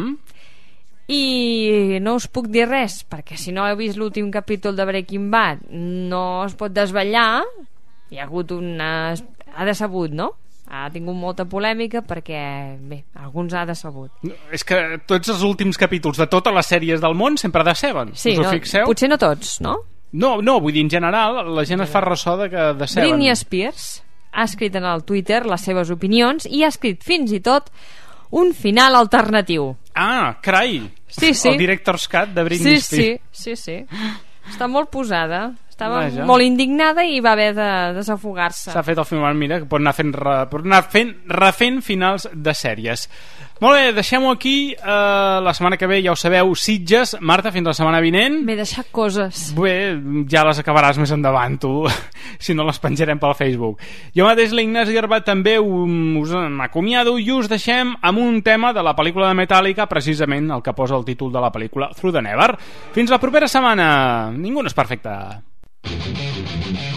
S3: I no us puc dir res, perquè si no heu vist l'últim capítol de Breaking Bad no es pot desvetllar. Hi ha hagut ha decebut, no? Ha tingut molta polèmica perquè, bé, alguns ha decebut.
S2: És que tots els últims capítols de totes les sèries del món sempre deceben.
S3: Sí,
S2: us ho fixeu?
S3: Potser no tots, no?
S2: No, vull dir, en general, la gent es fa ressò de que deceben.
S3: Britney Spears ha escrit en el Twitter les seves opinions i ha escrit fins i tot un final alternatiu.
S2: Ah, carai!
S3: Sí.
S2: El Director's Cut de Britney Spears.
S3: Sí. Està molt posada. Estava molt indignada i va haver de desafogar-se.
S2: S'ha fet el film, mira, que pot anar refent finals de sèries. Molt bé, deixem-ho aquí. La setmana que ve, ja ho sabeu, Sitges. Marta, fins la setmana vinent.
S3: M'he deixat coses.
S2: Bé, ja les acabaràs més endavant, tu. Si no, les penjarem pel Facebook. Jo mateix, l'Ignasi Arbat, també us m'acomiado i us deixem amb un tema de la pel·lícula de Metallica, precisament el que posa el títol de la pel·lícula, Through the Never. Fins la propera setmana. Ningú no és perfecte.